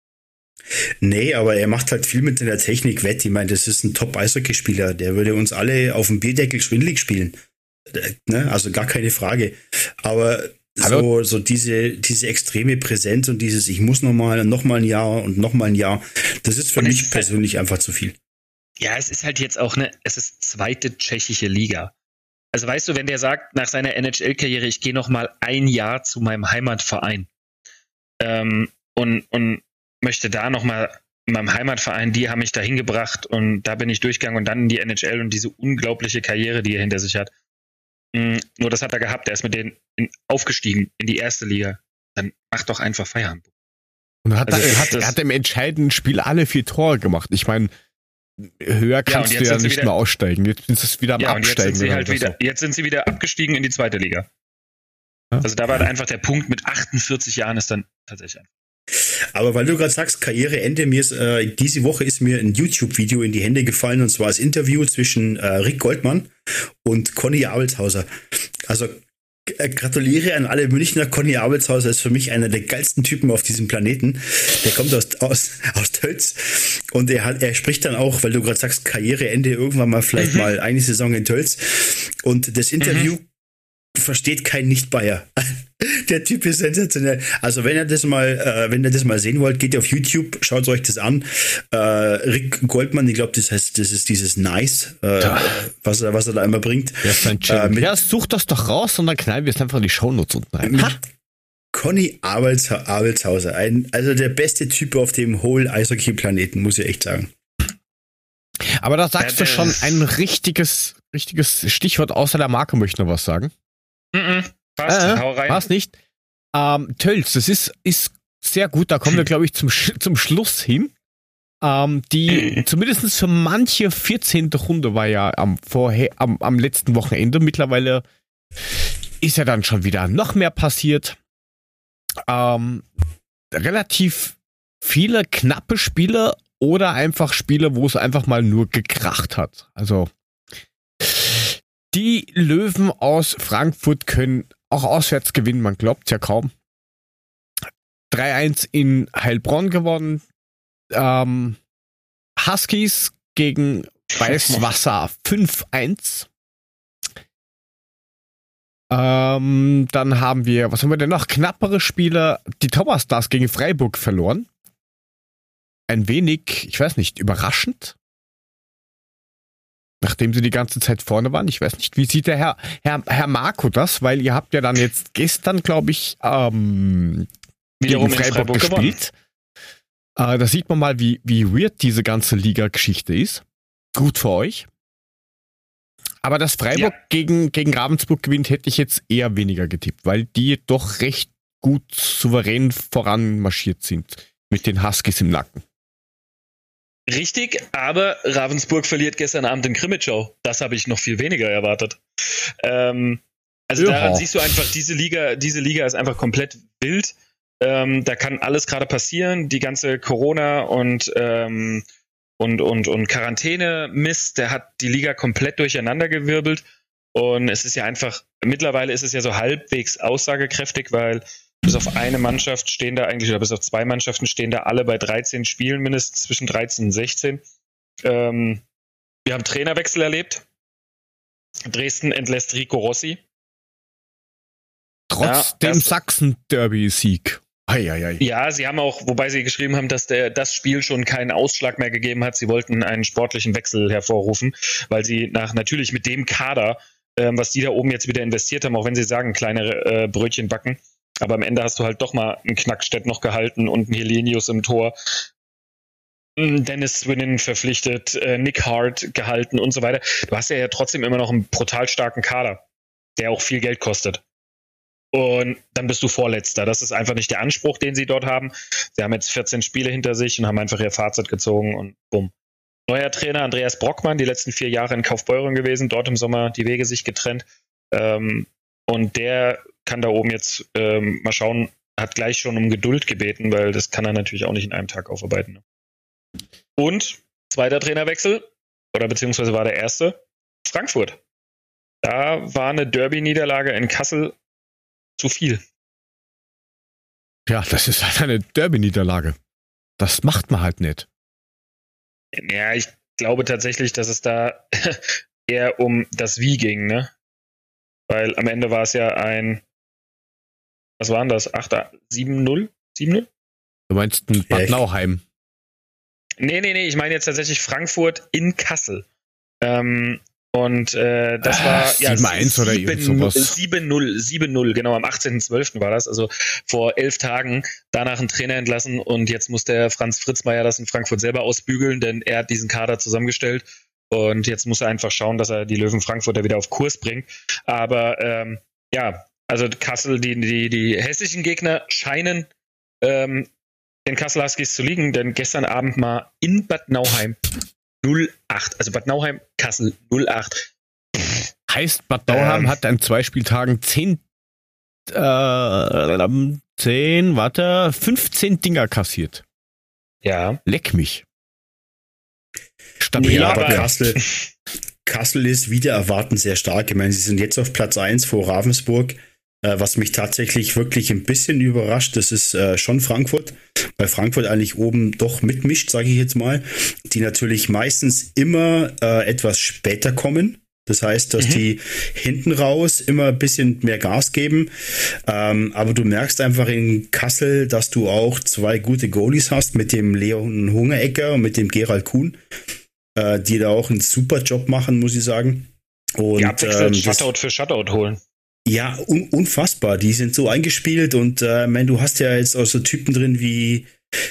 Nee, aber er macht halt viel mit der Technik wett. Ich meine, das ist ein Top-Eishockeyspieler. Der würde uns alle auf dem Bierdeckel schwindelig spielen. Ne? Also gar keine Frage. Aber so diese extreme Präsenz und dieses, ich muss noch mal ein Jahr und noch mal ein Jahr, das ist für mich persönlich einfach zu viel. Ja, es ist halt jetzt auch es ist zweite tschechische Liga. Also weißt du, wenn der sagt, nach seiner NHL-Karriere, ich gehe noch mal ein Jahr zu meinem Heimatverein und möchte da noch mal in meinem Heimatverein, die haben mich da hingebracht und da bin ich durchgegangen und dann in die NHL und diese unglaubliche Karriere, die er hinter sich hat. Nur das hat er gehabt, er ist mit denen aufgestiegen in die erste Liga. Dann mach doch einfach Feierabend. Und er hat im entscheidenden Spiel alle 4 Tore gemacht. Ich meine, höher kannst du ja nicht mehr aussteigen. Jetzt sind sie wieder am Absteigen. Jetzt sind sie wieder abgestiegen in die zweite Liga. Ja? Also da war einfach der Punkt, mit 48 Jahren ist dann tatsächlich einfach. Aber weil du gerade sagst, Karriereende, diese Woche ist mir ein YouTube-Video in die Hände gefallen, und zwar das Interview zwischen Rick Goldmann und Conny Abelshauser. Also gratuliere an alle Münchner. Conny Abelshauser ist für mich einer der geilsten Typen auf diesem Planeten. Der kommt aus Tölz und er spricht dann auch, weil du gerade sagst, Karriereende, irgendwann mal vielleicht mal eine Saison in Tölz. Und das Interview versteht kein Nicht-Bayer. Der Typ ist sensationell. Also wenn ihr das mal sehen wollt, geht auf YouTube, schaut euch das an. Rick Goldmann, ich glaube, das ist dieses Nice, was er da immer bringt. Ja, such das doch raus und dann knallen wir es einfach in die Shownotes unten rein. Conny Abelshauser, also der beste Typ auf dem whole Eishockey-Planeten, muss ich echt sagen. Aber da sagst du schon ein richtiges Stichwort, außer der Marke möchte noch was sagen. Passt, hau rein. Passt nicht. Tölz, das ist sehr gut, da kommen wir, glaube ich, zum Schluss hin. Die zumindest für manche 14. Runde war ja am letzten Wochenende. Mittlerweile ist ja dann schon wieder noch mehr passiert. Relativ viele knappe Spiele oder einfach Spiele, wo es einfach mal nur gekracht hat. Also die Löwen aus Frankfurt können auch auswärts gewinnen, man glaubt ja kaum. 3-1 in Heilbronn gewonnen. Huskies gegen Weißwasser 5-1. Dann haben wir, was haben wir denn noch? Knappere Spiele. Die Tower Stars gegen Freiburg verloren. Ein wenig, ich weiß nicht, überraschend. Nachdem sie die ganze Zeit vorne waren. Ich weiß nicht, wie sieht der Herr Marco das? Weil ihr habt ja dann jetzt gestern, glaube ich, wiederum gegen Freiburg gespielt. Da sieht man mal, wie weird diese ganze Liga-Geschichte ist. Gut für euch. Aber dass Freiburg gegen Ravensburg gewinnt, hätte ich jetzt eher weniger getippt, weil die doch recht gut souverän voranmarschiert sind mit den Huskies im Nacken. Richtig, aber Ravensburg verliert gestern Abend in Krimitschau. Das habe ich noch viel weniger erwartet. Daran siehst du einfach, diese Liga ist einfach komplett wild. Da kann alles gerade passieren. Die ganze Corona und Quarantäne-Mist, der hat die Liga komplett durcheinandergewirbelt. Und es ist ja einfach, mittlerweile ist es ja so halbwegs aussagekräftig, weil bis auf eine Mannschaft stehen da eigentlich, oder bis auf zwei Mannschaften stehen da alle bei 13 Spielen, mindestens zwischen 13 und 16. Wir haben Trainerwechsel erlebt. Dresden entlässt Rico Rossi. Trotz dem Sachsen-Derby-Sieg. Ja, sie haben auch, wobei sie geschrieben haben, dass das Spiel schon keinen Ausschlag mehr gegeben hat. Sie wollten einen sportlichen Wechsel hervorrufen, weil sie natürlich mit dem Kader, was die da oben jetzt wieder investiert haben, auch wenn sie sagen, kleine Brötchen backen, aber am Ende hast du halt doch mal einen Knackstedt noch gehalten und einen Helenius im Tor, Dennis Swinnon verpflichtet, Nick Hart gehalten und so weiter. Du hast ja trotzdem immer noch einen brutal starken Kader, der auch viel Geld kostet. Und dann bist du Vorletzter. Das ist einfach nicht der Anspruch, den sie dort haben. Sie haben jetzt 14 Spiele hinter sich und haben einfach ihr Fazit gezogen und bumm. Neuer Trainer Andreas Brockmann, die letzten 4 Jahre in Kaufbeuren gewesen, dort im Sommer die Wege sich getrennt. Und der kann da oben jetzt mal schauen, hat gleich schon um Geduld gebeten, weil das kann er natürlich auch nicht in einem Tag aufarbeiten. Ne? Und zweiter Trainerwechsel, oder beziehungsweise war der erste, Frankfurt. Da war eine Derby-Niederlage in Kassel zu viel. Ja, das ist halt eine Derby-Niederlage. Das macht man halt nicht. Ja, ich glaube tatsächlich, dass es da eher um das Wie ging, ne? Weil am Ende war es ja was waren das? 7-0? 7-0? Du meinst ein Bad Nauheim? Nee, ich meine jetzt tatsächlich Frankfurt in Kassel. Und das war 7-1 oder irgend sowas. 7-0, genau, am 18.12. war das, also vor 11 Tagen, danach einen Trainer entlassen und jetzt muss der Franz Fritzmeier das in Frankfurt selber ausbügeln, denn er hat diesen Kader zusammengestellt und jetzt muss er einfach schauen, dass er die Löwen Frankfurter wieder auf Kurs bringt. Aber also Kassel, die hessischen Gegner scheinen den Kassel Huskies zu liegen, denn gestern Abend mal in Bad Nauheim 0-8, also Bad Nauheim, Kassel 0-8. Heißt, Bad Nauheim hat an 2 Spieltagen 15 Dinger kassiert. Ja. Leck mich. Stabil. Ja, aber Kassel ist wieder erwarten sehr stark. Ich meine, sie sind jetzt auf Platz 1 vor Ravensburg. Was mich tatsächlich wirklich ein bisschen überrascht, das ist schon Frankfurt, weil Frankfurt eigentlich oben doch mitmischt, sage ich jetzt mal, die natürlich meistens immer etwas später kommen. Das heißt, dass die hinten raus immer ein bisschen mehr Gas geben. Aber du merkst einfach in Kassel, dass du auch 2 gute Goalies hast, mit dem Leon Hungerecker und mit dem Gerald Kuhn, die da auch einen super Job machen, muss ich sagen. Und die abwechselnd Shutout für Shutout holen. Ja, unfassbar. Die sind so eingespielt und du hast ja jetzt auch so Typen drin wie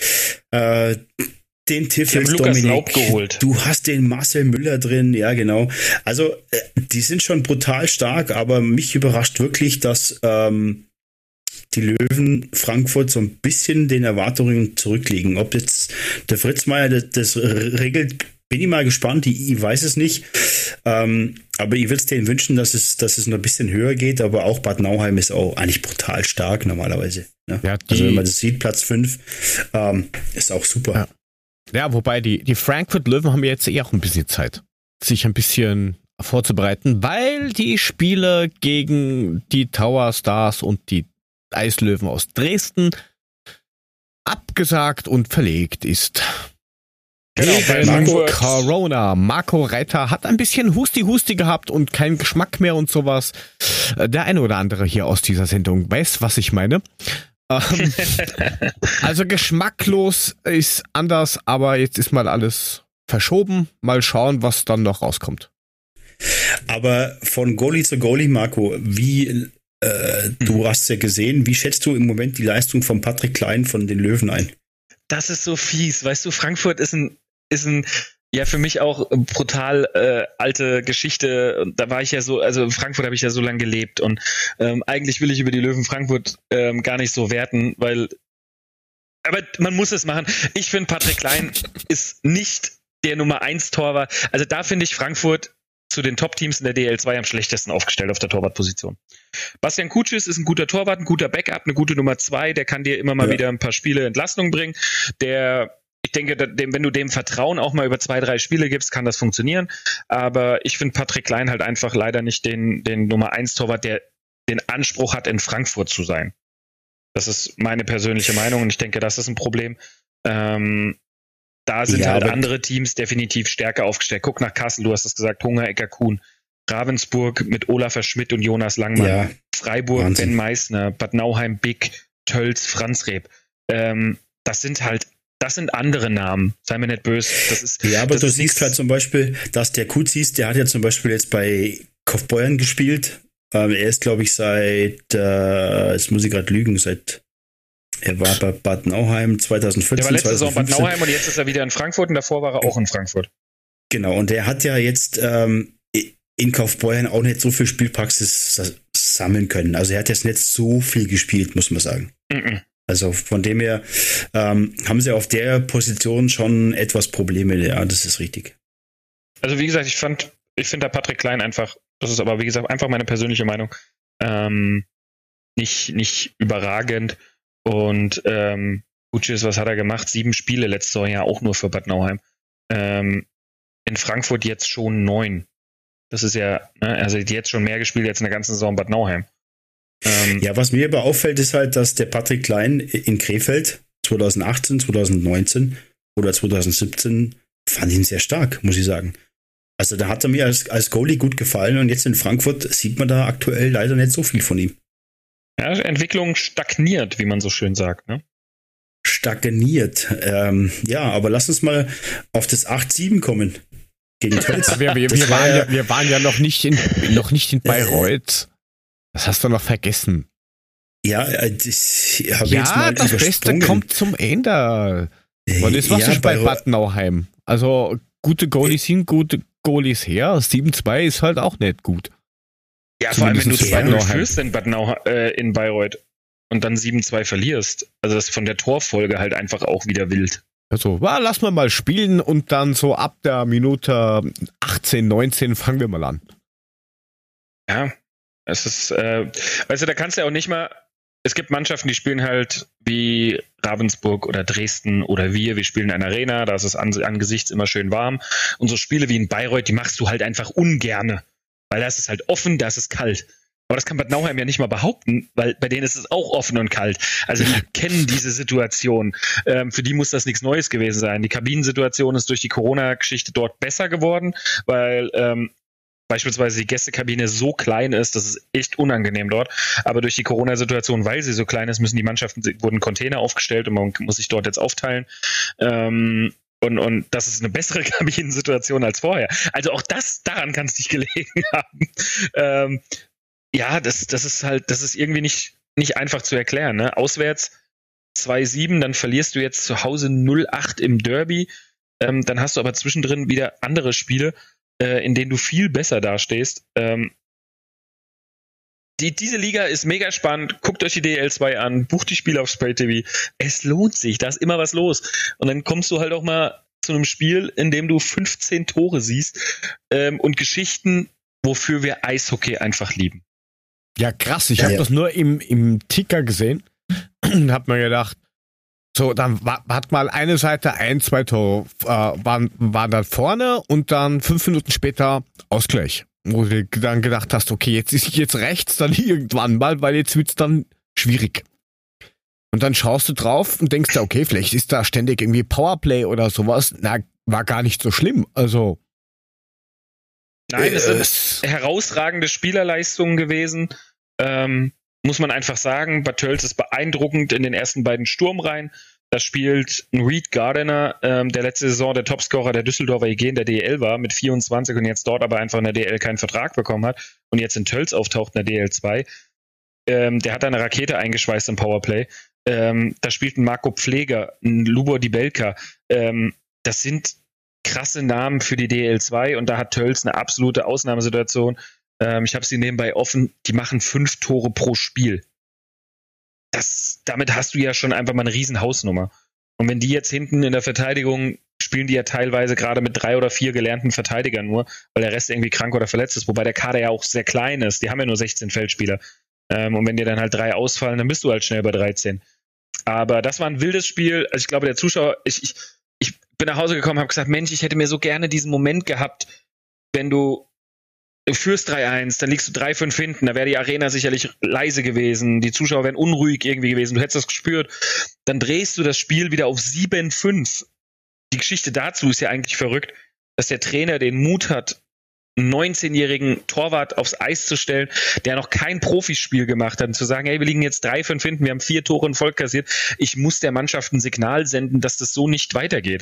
den Tiffels Dominik, du hast den Marcel Müller drin, ja genau. Also die sind schon brutal stark, aber mich überrascht wirklich, dass die Löwen Frankfurt so ein bisschen den Erwartungen zurückliegen. Ob jetzt der Fritz Meier das regelt, bin ich mal gespannt, ich weiß es nicht. Aber ich würde es denen wünschen, dass es noch ein bisschen höher geht, aber auch Bad Nauheim ist auch eigentlich brutal stark normalerweise. Ne? Ja, also wenn man das sieht, Platz 5 ist auch super. Ja. Ja, wobei die Frankfurt-Löwen haben jetzt auch ein bisschen Zeit, sich ein bisschen vorzubereiten, weil die Spiele gegen die Tower Stars und die Eislöwen aus Dresden abgesagt und verlegt ist. Genau, Corona. Marco Reiter hat ein bisschen Husti gehabt und keinen Geschmack mehr und sowas. Der eine oder andere hier aus dieser Sendung weiß, was ich meine. Also geschmacklos ist anders, aber jetzt ist mal alles verschoben. Mal schauen, was dann noch rauskommt. Aber von Goalie zu Goalie, Marco, du hast ja gesehen, wie schätzt du im Moment die Leistung von Patrick Klein von den Löwen ein? Das ist so fies. Weißt du, Frankfurt ist ein ja für mich auch brutal alte Geschichte. Und da war ich ja so, also in Frankfurt habe ich ja so lange gelebt und eigentlich will ich über die Löwen Frankfurt gar nicht so werten, aber man muss es machen. Ich finde, Patrick Klein ist nicht der Nummer 1 Torwart. Also da finde ich Frankfurt zu den Top-Teams in der DL2 am schlechtesten aufgestellt auf der Torwartposition. Bastian Kutschis ist ein guter Torwart, ein guter Backup, eine gute Nummer 2, der kann dir immer mal wieder ein paar Spiele Entlastung bringen. Ich denke, wenn du dem Vertrauen auch mal über 2-3 Spiele gibst, kann das funktionieren. Aber ich finde Patrick Klein halt einfach leider nicht den Nummer 1 Torwart, der den Anspruch hat, in Frankfurt zu sein. Das ist meine persönliche Meinung und ich denke, das ist ein Problem. Da sind halt andere Teams definitiv stärker aufgestellt. Guck nach Kassel, du hast es gesagt, Hungerecker, Kuhn. Ravensburg mit Olaf Schmidt und Jonas Langmann. Ja, Freiburg, Wahnsinn. Ben Meissner, Bad Nauheim, Big, Tölz, Franz Reb. Das sind andere Namen. Sei mir nicht böse. Aber du siehst halt zum Beispiel, dass der Kuzis, der hat ja zum Beispiel jetzt bei Kaufbeuren gespielt. Er ist, glaube ich, jetzt muss ich gerade lügen, er war bei Bad Nauheim 2014. Der war letzte Saison Bad Nauheim und jetzt ist er wieder in Frankfurt und davor war er auch in Frankfurt. Genau, und der hat ja jetzt in Kaufbeuren auch nicht so viel Spielpraxis sammeln können. Also er hat jetzt nicht so viel gespielt, muss man sagen. Also von dem her haben sie auf der Position schon etwas Probleme. Ja, das ist richtig. Also wie gesagt, ich finde da Patrick Klein einfach, das ist aber wie gesagt einfach meine persönliche Meinung, nicht überragend. Und Kutschis, was hat er gemacht? 7 Spiele letztes Jahr auch nur für Bad Nauheim. In Frankfurt jetzt schon 9. Das ist ja, also jetzt schon mehr gespielt als in der ganzen Saison Bad Nauheim. Ja, was mir aber auffällt, ist halt, dass der Patrick Klein in Krefeld 2018, 2019 oder 2017 fand ihn sehr stark, muss ich sagen. Also da hat er mir als Goalie gut gefallen und jetzt in Frankfurt sieht man da aktuell leider nicht so viel von ihm. Ja, Entwicklung stagniert, wie man so schön sagt, ne? Stagniert. Ja, aber lass uns mal auf das 8-7 kommen. Gegen Tölz. Wir waren ja noch nicht in Bayreuth. Das hast du noch vergessen. Ja, das habe ich jetzt mal das Beste kommt zum Ende. Und das war's schon bei Bad Nauheim. Also gute Goalies sind gute Goalies her. 7-2 ist halt auch nicht gut. Ja, vor allem wenn du 2-0 führst in Bayreuth und dann 7-2 verlierst. Also das ist von der Torfolge halt einfach auch wieder wild. Also, lass mal spielen und dann so ab der Minute 18, 19 fangen wir mal an. Ja, es ist, weißt du, da kannst du ja auch nicht mal, es gibt Mannschaften, die spielen halt wie Ravensburg oder Dresden oder wir spielen in einer Arena, da ist es angesichts immer schön warm. Und so Spiele wie in Bayreuth, die machst du halt einfach ungerne. Weil da ist es halt offen, da ist es kalt. Aber das kann Bad Nauheim ja nicht mal behaupten, weil bei denen ist es auch offen und kalt. Also die kennen diese Situation. Für die muss das nichts Neues gewesen sein. Die Kabinensituation ist durch die Corona-Geschichte dort besser geworden, weil beispielsweise die Gästekabine so klein ist, das ist echt unangenehm dort. Aber durch die Corona-Situation, weil sie so klein ist, wurden Container aufgestellt und man muss sich dort jetzt aufteilen. Und das ist eine bessere Kabinensituation als vorher. Also auch daran kann es nicht gelegen haben. Das ist irgendwie nicht einfach zu erklären. Ne? Auswärts 2-7, dann verlierst du jetzt zu Hause 0-8 im Derby. Dann hast du aber zwischendrin wieder andere Spiele, in denen du viel besser dastehst. Diese Liga ist mega spannend. Guckt euch die DL2 an, bucht die Spiele auf Spray TV. Es lohnt sich, da ist immer was los. Und dann kommst du halt auch mal zu einem Spiel, in dem du 15 Tore siehst und Geschichten, wofür wir Eishockey einfach lieben. Ja, krass. Ich habe das nur im Ticker gesehen und habe mir gedacht, so, dann hat mal eine Seite 1-2 Tore waren dann vorne und dann 5 Minuten später Ausgleich. Wo du dann gedacht hast, okay, jetzt rechts dann irgendwann mal, weil jetzt wird's dann schwierig. Und dann schaust du drauf und denkst dir, okay, vielleicht ist da ständig irgendwie Powerplay oder sowas. Na, war gar nicht so schlimm. Also. Nein, es sind herausragende Spielerleistungen gewesen. Muss man einfach sagen. Bad Tölz ist beeindruckend in den ersten beiden Sturmreihen. Da spielt ein Reed Gardiner, der letzte Saison der Topscorer der Düsseldorfer EG in der DL war, mit 24 und jetzt dort aber einfach in der DL keinen Vertrag bekommen hat und jetzt in Tölz auftaucht in der DL2. Der hat eine Rakete eingeschweißt im Powerplay. Da spielt ein Marco Pfleger, ein Lubor Dibelka. Das sind krasse Namen für die DL2 und da hat Tölz eine absolute Ausnahmesituation. Ich habe sie nebenbei offen, die machen 5 Tore pro Spiel. Damit hast du ja schon einfach mal eine riesen Hausnummer. Und wenn die jetzt hinten in der Verteidigung spielen, die ja teilweise gerade mit 3 oder 4 gelernten Verteidigern nur, weil der Rest irgendwie krank oder verletzt ist, wobei der Kader ja auch sehr klein ist. Die haben ja nur 16 Feldspieler. Und wenn dir dann halt 3 ausfallen, dann bist du halt schnell bei 13. Aber das war ein wildes Spiel. Also ich glaube, der Zuschauer, ich bin nach Hause gekommen, habe gesagt, Mensch, ich hätte mir so gerne diesen Moment gehabt, wenn du führst 3-1, dann liegst du 3-5 hinten, da wäre die Arena sicherlich leise gewesen, die Zuschauer wären unruhig irgendwie gewesen, du hättest das gespürt, dann drehst du das Spiel wieder auf 7-5. Die Geschichte dazu ist ja eigentlich verrückt, dass der Trainer den Mut hat, einen 19-jährigen Torwart aufs Eis zu stellen, der noch kein Profispiel gemacht hat, und zu sagen, hey, wir liegen jetzt 3-5 hinten, wir haben 4 Tore in Folge kassiert, ich muss der Mannschaft ein Signal senden, dass das so nicht weitergeht.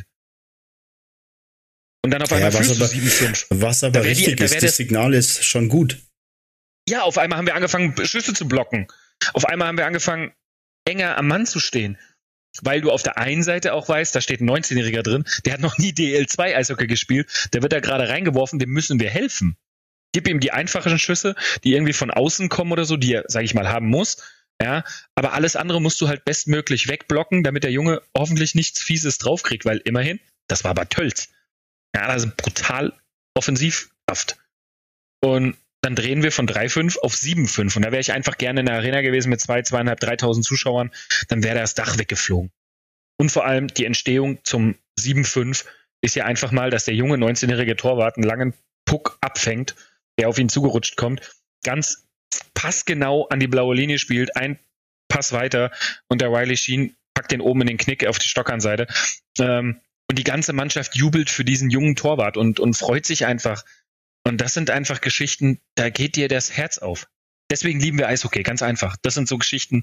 Und dann auf einmal führst du 7-5. Was aber richtig ist, das Signal ist schon gut. Ja, auf einmal haben wir angefangen, Schüsse zu blocken. Auf einmal haben wir angefangen, enger am Mann zu stehen. Weil du auf der einen Seite auch weißt, da steht ein 19-Jähriger drin, der hat noch nie DL2 Eishockey gespielt, der wird da gerade reingeworfen, dem müssen wir helfen. Gib ihm die einfachen Schüsse, die irgendwie von außen kommen oder so, die er, sag ich mal, haben muss. Ja, aber alles andere musst du halt bestmöglich wegblocken, damit der Junge hoffentlich nichts Fieses draufkriegt, weil immerhin, das war Bad Tölz. Ja, das ist brutal Offensivkraft. Und dann drehen wir von 3-5 auf 7-5. Und da wäre ich einfach gerne in der Arena gewesen mit 2.500, 3.000 Zuschauern. Dann wäre das Dach weggeflogen. Und vor allem die Entstehung zum 7-5 ist ja einfach mal, dass der junge 19-jährige Torwart einen langen Puck abfängt, der auf ihn zugerutscht kommt, ganz passgenau an die blaue Linie spielt, ein Pass weiter und der Riley Sheen packt den oben in den Knick auf die Stockhandseite. Und die ganze Mannschaft jubelt für diesen jungen Torwart und freut sich einfach. Und das sind einfach Geschichten, da geht dir das Herz auf. Deswegen lieben wir Eishockey, ganz einfach. Das sind so Geschichten,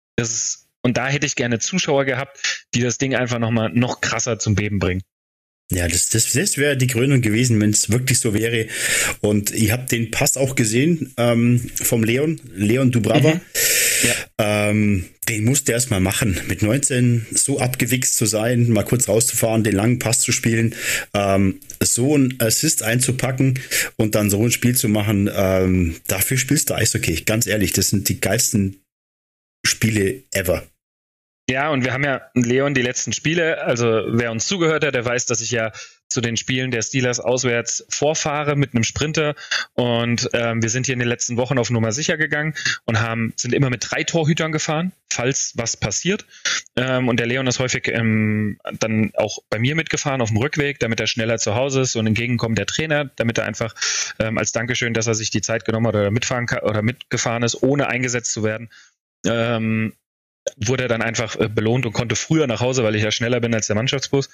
und da hätte ich gerne Zuschauer gehabt, die das Ding einfach noch krasser zum Beben bringen. Ja, das wäre die Krönung gewesen, wenn es wirklich so wäre. Und ihr habt den Pass auch gesehen vom Leon Dubrava. Mhm. Ja. Den musste er erstmal machen. Mit 19 so abgewichst zu sein, mal kurz rauszufahren, den langen Pass zu spielen, so einen Assist einzupacken und dann so ein Spiel zu machen, dafür spielst du Eishockey. Ganz ehrlich, das sind die geilsten Spiele ever. Ja, und wir haben ja Leon die letzten Spiele, also wer uns zugehört hat, der weiß, dass ich ja zu den Spielen der Steelers auswärts vorfahre mit einem Sprinter und wir sind hier in den letzten Wochen auf Nummer sicher gegangen und sind immer mit 3 Torhütern gefahren, falls was passiert, und der Leon ist häufig dann auch bei mir mitgefahren auf dem Rückweg, damit er schneller zu Hause ist und entgegenkommt der Trainer, damit er einfach als Dankeschön, dass er sich die Zeit genommen hat oder mitgefahren ist, ohne eingesetzt zu werden, wurde er dann einfach belohnt und konnte früher nach Hause, weil ich ja schneller bin als der Mannschaftsbus.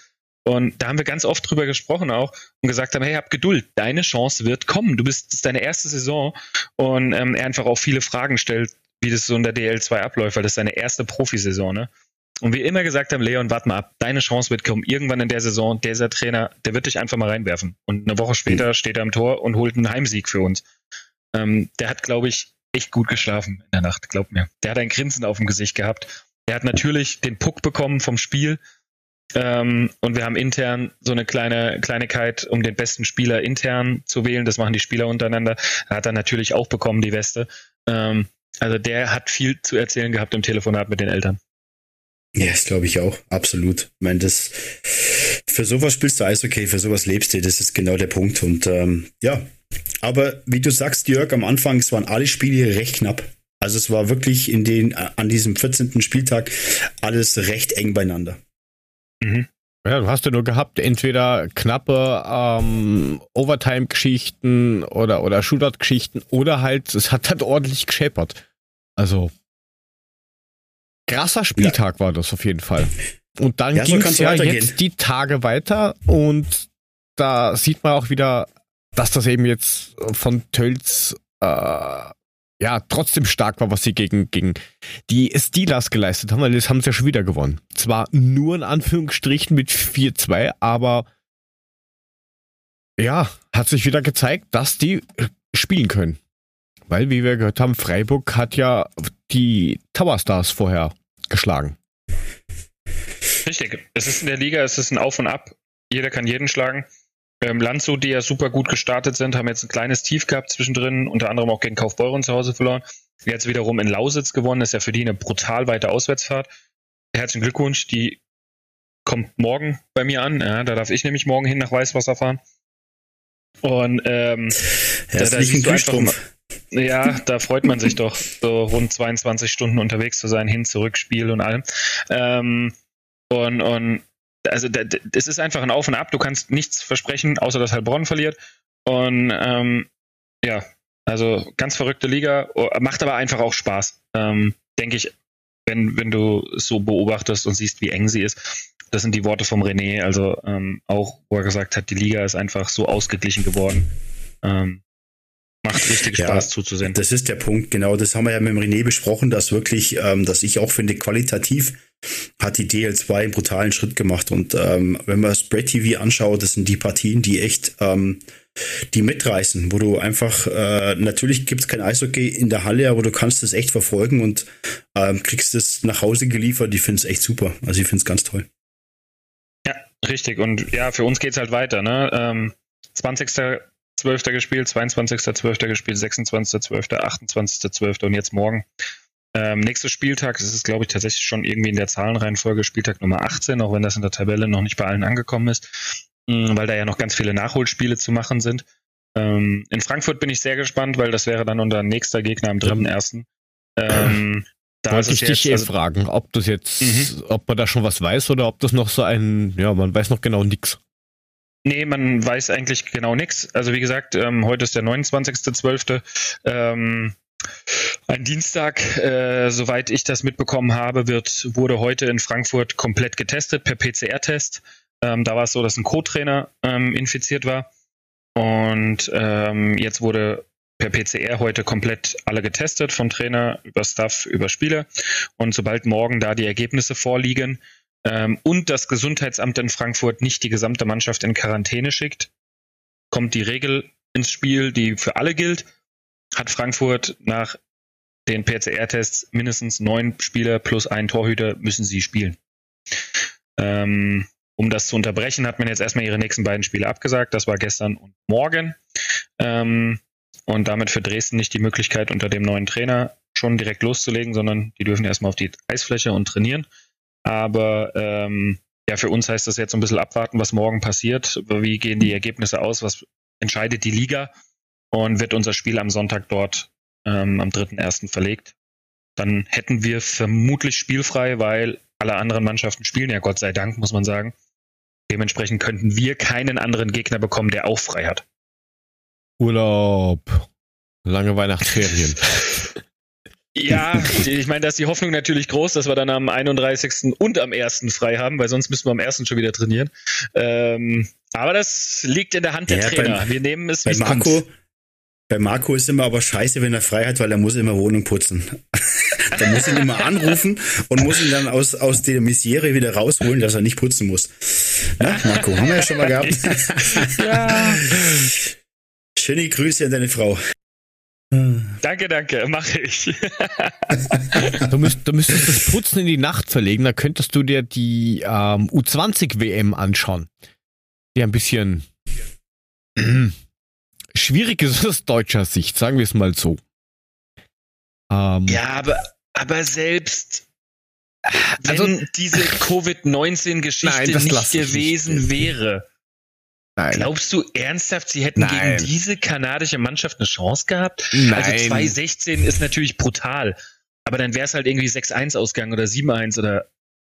Und da haben wir ganz oft drüber gesprochen auch und gesagt haben, hey, hab Geduld, deine Chance wird kommen. Das ist deine erste Saison. Und er einfach auch viele Fragen stellt, wie das so in der DL2 abläuft, weil das ist seine erste Profisaison, ne? Und wir immer gesagt haben, Leon, warte mal ab, deine Chance wird kommen. Irgendwann in der Saison, dieser Trainer, der wird dich einfach mal reinwerfen. Und eine Woche später steht er am Tor und holt einen Heimsieg für uns. Der hat, glaube ich, echt gut geschlafen in der Nacht, glaub mir. Der hat ein Grinsen auf dem Gesicht gehabt. Er hat natürlich den Puck bekommen vom Spiel. Und wir haben intern so eine Kleinigkeit, um den besten Spieler intern zu wählen. Das machen die Spieler untereinander. Da hat er natürlich auch bekommen, die Weste. Also der hat viel zu erzählen gehabt im Telefonat mit den Eltern. Ja, das glaube ich auch, absolut. Ich meine, für sowas spielst du Eishockey, für sowas lebst du, das ist genau der Punkt. Und ja, aber wie du sagst, Jörg, am Anfang, es waren alle Spiele recht knapp. Also es war wirklich an diesem 14. Spieltag alles recht eng beieinander. Mhm. Ja, du hast ja nur gehabt, entweder knappe Overtime-Geschichten oder Shootout-Geschichten oder halt, es hat halt ordentlich gescheppert. Also krasser Spieltag war das auf jeden Fall. Und dann ging es ja jetzt die Tage weiter und da sieht man auch wieder, dass das eben jetzt von Tölz trotzdem stark war, was sie gegen die Steelers geleistet haben, weil das haben sie ja schon wieder gewonnen. Zwar nur in Anführungsstrichen mit 4-2, aber ja, hat sich wieder gezeigt, dass die spielen können. Weil, wie wir gehört haben, Freiburg hat ja die Tower Stars vorher geschlagen. Richtig. Es ist in der Liga, es ist ein Auf und Ab. Jeder kann jeden schlagen. Landshut, die ja super gut gestartet sind, haben jetzt ein kleines Tief gehabt zwischendrin, unter anderem auch gegen Kaufbeuren zu Hause verloren. Jetzt wiederum in Lausitz gewonnen, ist ja für die eine brutal weite Auswärtsfahrt. Herzlichen Glückwunsch, die kommt morgen bei mir an. Ja, da darf ich nämlich morgen hin nach Weißwasser fahren. Und da siehst du einfach mal, ja, da freut man sich doch, so rund 22 Stunden unterwegs zu sein, hin, zurück, Spiel und allem. Also es ist einfach ein Auf und Ab, du kannst nichts versprechen, außer dass Heilbronn verliert. Und also ganz verrückte Liga, macht aber einfach auch Spaß, denke ich, wenn du es so beobachtest und siehst, wie eng sie ist. Das sind die Worte vom René, also auch, wo er gesagt hat, die Liga ist einfach so ausgeglichen geworden. Macht richtig Spaß zuzusehen. Das ist der Punkt, genau. Das haben wir ja mit dem René besprochen, dass wirklich, dass ich auch finde, qualitativ hat die DL2 einen brutalen Schritt gemacht. Und wenn man Spread TV anschaut, das sind die Partien, die echt die mitreißen, wo du einfach, natürlich gibt es kein Eishockey in der Halle, aber du kannst es echt verfolgen und kriegst es nach Hause geliefert. Ich finde es echt super. Also ich finde es ganz toll. Ja, richtig. Und ja, für uns geht's halt weiter, ne? 20.12. gespielt, 22.12. gespielt, 26.12., 28.12. und jetzt morgen. Nächster Spieltag, das ist, glaube ich, tatsächlich schon irgendwie in der Zahlenreihenfolge Spieltag Nummer 18, auch wenn das in der Tabelle noch nicht bei allen angekommen ist, weil da ja noch ganz viele Nachholspiele zu machen sind. In Frankfurt bin ich sehr gespannt, weil das wäre dann unser nächster Gegner am 3.1. Da wollte ich dich fragen, ob das jetzt, ob man da schon was weiß oder ob das noch so man weiß noch genau nix. Nee, man weiß eigentlich genau nichts. Also wie gesagt, heute ist der 29.12. Ein Dienstag, soweit ich das mitbekommen habe, wurde heute in Frankfurt komplett getestet per PCR-Test. Da war es so, dass ein Co-Trainer infiziert war. Und jetzt wurde per PCR heute komplett alle getestet, von Trainer über Staff, über Spieler. Und sobald morgen da die Ergebnisse vorliegen und das Gesundheitsamt in Frankfurt nicht die gesamte Mannschaft in Quarantäne schickt, kommt die Regel ins Spiel, die für alle gilt. Hat Frankfurt nach den PCR-Tests mindestens 9 Spieler plus einen Torhüter, müssen sie spielen. Um das zu unterbrechen, hat man jetzt erstmal ihre nächsten beiden Spiele abgesagt. Das war gestern und morgen. Und damit für Dresden nicht die Möglichkeit, unter dem neuen Trainer schon direkt loszulegen, sondern die dürfen erstmal auf die Eisfläche und trainieren. Aber für uns heißt das jetzt ein bisschen abwarten, was morgen passiert. Wie gehen die Ergebnisse aus? Was entscheidet die Liga? Und wird unser Spiel am Sonntag dort am 3.1. verlegt. Dann hätten wir vermutlich spielfrei, weil alle anderen Mannschaften spielen ja, Gott sei Dank, muss man sagen. Dementsprechend könnten wir keinen anderen Gegner bekommen, der auch frei hat. Urlaub. Lange Weihnachtsferien. Ja, ich meine, da ist die Hoffnung natürlich groß, dass wir dann am 31. und am 1. frei haben, weil sonst müssen wir am 1. schon wieder trainieren. Aber das liegt in der Hand der Trainer. Wir nehmen es, wie es kommt. Bei Marco ist immer aber scheiße, wenn er frei hat, weil er muss immer Wohnung putzen. Da muss ihn immer anrufen und muss ihn dann aus der Misere wieder rausholen, dass er nicht putzen muss. Na, Marco, haben wir ja schon mal gehabt. Ja. Schöne Grüße an deine Frau. Danke, mache ich. Du müsstest das Putzen in die Nacht verlegen, da könntest du dir die U20-WM anschauen. Die ein bisschen schwierig ist aus deutscher Sicht, sagen wir es mal so. Ja, aber selbst wenn diese Covid-19-Geschichte nicht gewesen wäre, glaubst du ernsthaft, sie hätten gegen diese kanadische Mannschaft eine Chance gehabt? Nein. Also 2:16 ist natürlich brutal, aber dann wäre es halt irgendwie 6:1 ausgegangen oder 7:1 oder...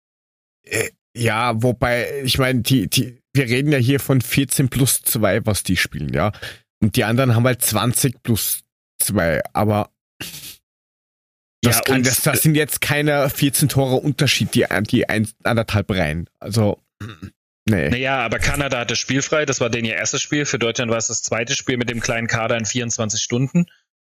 Ja, wobei, ich meine, wir reden ja hier von 14+2, was die spielen, ja. Und die anderen haben halt 20+2, aber das sind jetzt keine 14 Tore Unterschied, die 1,5 Reihen. Also, nee. Naja, aber Kanada hatte spielfrei, das war denen ihr erstes Spiel. Für Deutschland war es das zweite Spiel mit dem kleinen Kader in 24 Stunden.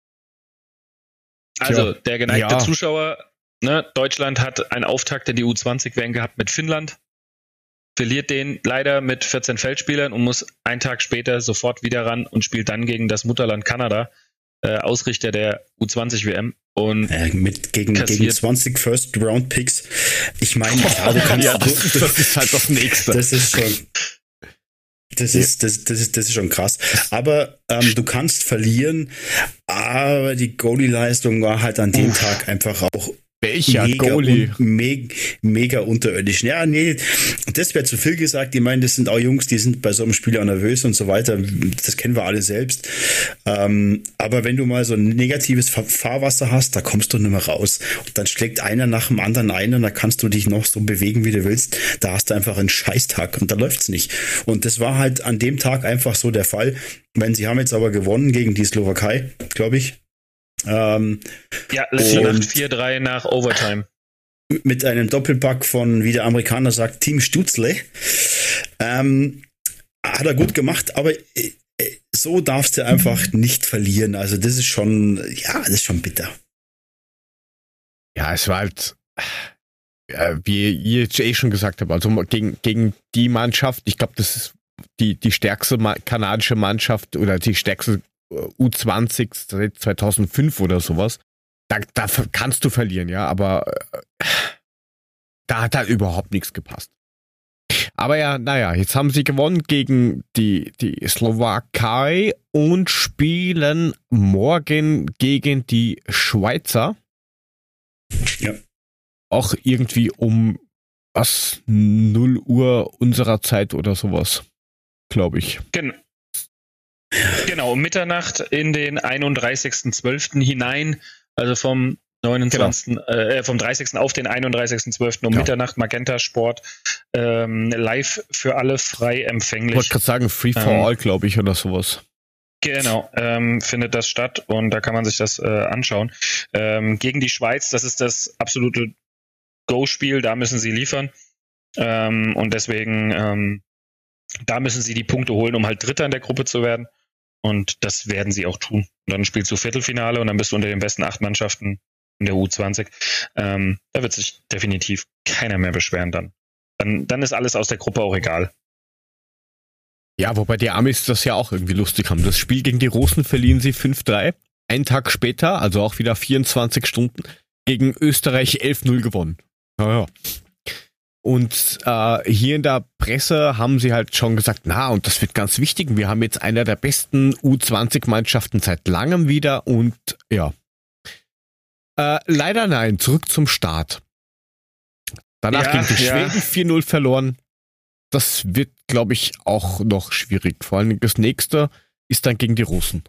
Also, der geneigte Zuschauer, ne, Deutschland hat einen Auftakt in die U20-WM gehabt mit Finnland, verliert den leider mit 14 Feldspielern und muss einen Tag später sofort wieder ran und spielt dann gegen das Mutterland Kanada, Ausrichter der U20-WM. Und gegen 20 First-Round-Picks. Ich meine, klar, du kannst... das ist halt das Nächste. Das ist schon... Das ist schon krass. Aber du kannst verlieren, aber die Goalie-Leistung war halt an dem Tag einfach auch mega unterirdisch. Ja, nee, das wäre zu viel gesagt. Ich meine, das sind auch Jungs, die sind bei so einem Spiel auch nervös und so weiter. Das kennen wir alle selbst. Aber wenn du mal so ein negatives Fahrwasser hast, da kommst du nicht mehr raus. Und dann schlägt einer nach dem anderen ein und da kannst du dich noch so bewegen, wie du willst. Da hast du einfach einen Scheißtag und da läuft's nicht. Und das war halt an dem Tag einfach so der Fall. Sie haben jetzt aber gewonnen gegen die Slowakei, glaube ich. Letzte Nacht 4-3 nach Overtime. Mit einem Doppelpack von, wie der Amerikaner sagt, Team Stutzle. Hat er gut gemacht, aber so darfst du einfach nicht verlieren. Also das ist schon bitter. Ja, es war halt, wie ihr jetzt schon gesagt habt, also gegen die Mannschaft, ich glaube, das ist die stärkste kanadische Mannschaft oder die stärkste U20 seit 2005 oder sowas. Da kannst du verlieren, ja, aber da hat halt überhaupt nichts gepasst. Aber ja, naja, jetzt haben sie gewonnen gegen die Slowakei und spielen morgen gegen die Schweizer. Ja. Auch irgendwie um 0 Uhr unserer Zeit oder sowas, glaube ich. Genau, um Mitternacht in den 31.12. hinein, also vom 30. auf den 31.12. um Mitternacht, Magenta Sport, live für alle frei empfänglich. Ich wollte gerade sagen, Free for All, glaube ich, oder sowas. Genau, findet das statt und da kann man sich das anschauen. Gegen die Schweiz, das ist das absolute Go-Spiel, da müssen sie liefern und deswegen da müssen sie die Punkte holen, um halt Dritter in der Gruppe zu werden. Und das werden sie auch tun. Und dann spielst du Viertelfinale und dann bist du unter den besten 8 Mannschaften in der U20. Da wird sich definitiv keiner mehr beschweren dann. Dann ist alles aus der Gruppe auch egal. Ja, wobei die Amis das ja auch irgendwie lustig haben. Das Spiel gegen die Russen verlieren sie 5-3. Einen Tag später, also auch wieder 24 Stunden, gegen Österreich 11-0 gewonnen. Ja. Und hier in der Presse haben sie halt schon gesagt, und das wird ganz wichtig, wir haben jetzt eine der besten U20-Mannschaften seit langem wieder und ja. Leider nein, zurück zum Start. Danach gegen die Schweden 4-0 verloren. Das wird, glaube ich, auch noch schwierig. Vor allem das nächste ist dann gegen die Russen.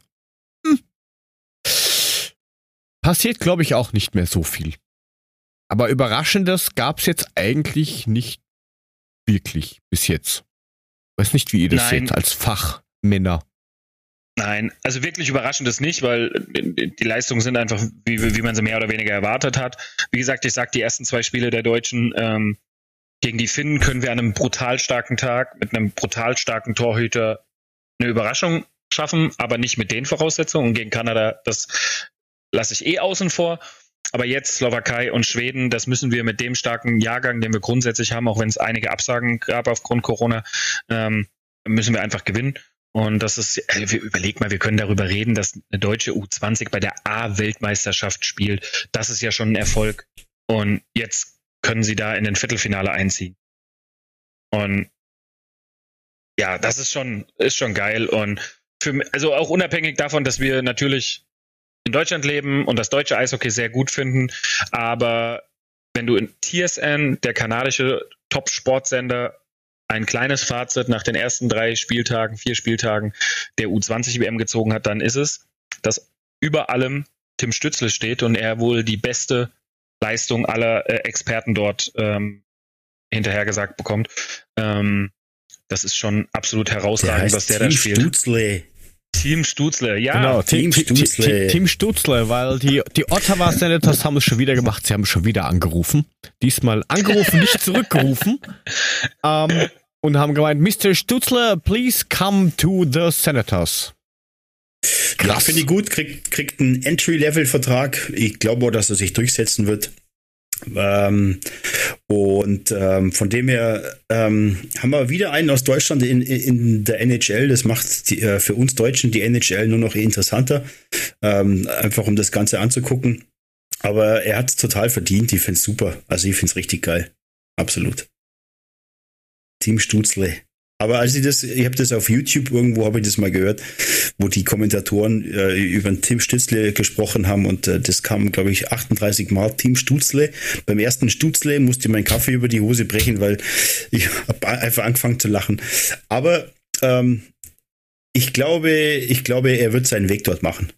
Passiert, glaube ich, auch nicht mehr so viel. Aber Überraschendes gab es jetzt eigentlich nicht wirklich bis jetzt. Weiß nicht, wie ihr das seht als Fachmänner. Nein, also wirklich überraschend ist nicht, weil die Leistungen sind einfach, wie man sie mehr oder weniger erwartet hat. Wie gesagt, ich sag, die ersten 2 Spiele der Deutschen gegen die Finnen können wir an einem brutal starken Tag mit einem brutal starken Torhüter eine Überraschung schaffen, aber nicht mit den Voraussetzungen. Und gegen Kanada, das lasse ich außen vor. Aber jetzt Slowakei und Schweden, das müssen wir mit dem starken Jahrgang, den wir grundsätzlich haben, auch wenn es einige Absagen gab aufgrund Corona, müssen wir einfach gewinnen. Und das ist, überleg mal, wir können darüber reden, dass eine deutsche U20 bei der A-Weltmeisterschaft spielt. Das ist ja schon ein Erfolg. Und jetzt können sie da in den Viertelfinale einziehen. Und ja, das ist schon geil. Und also auch unabhängig davon, dass wir natürlich in Deutschland leben und das deutsche Eishockey sehr gut finden, aber wenn du in TSN, der kanadische Top-Sportsender, ein kleines Fazit nach den ersten 4 Spieltagen der U20-WM gezogen hat, dann ist es, dass über allem Tim Stützle steht und er wohl die beste Leistung aller Experten dort hinterhergesagt bekommt. Das ist schon absolut herausragend, was der da spielt. Stutzle. Team Stutzle, ja. Genau, Team Stutzle, weil die Ottawa Senators haben es schon wieder gemacht. Sie haben schon wieder angerufen. Diesmal angerufen, nicht zurückgerufen. Und haben gemeint, Mr. Stutzle, please come to the Senators. Ja, finde ich gut. Kriegt einen Entry-Level-Vertrag. Ich glaube auch, dass er sich durchsetzen wird. Von dem her haben wir wieder einen aus Deutschland in der NHL. Das macht für uns Deutschen die NHL nur noch interessanter, einfach um das Ganze anzugucken. Aber er hat es total verdient. Ich finde es super. Also ich finde es richtig geil. Absolut. Team Stutzle. Aber als ich habe das auf YouTube, irgendwo habe ich das mal gehört, wo die Kommentatoren über den Tim Stutzle gesprochen haben und das kam, glaube ich, 38 Mal Team Stutzle. Beim ersten Stutzle musste ich meinen Kaffee über die Hose brechen, weil ich habe einfach angefangen zu lachen. Aber ich glaube, er wird seinen Weg dort machen.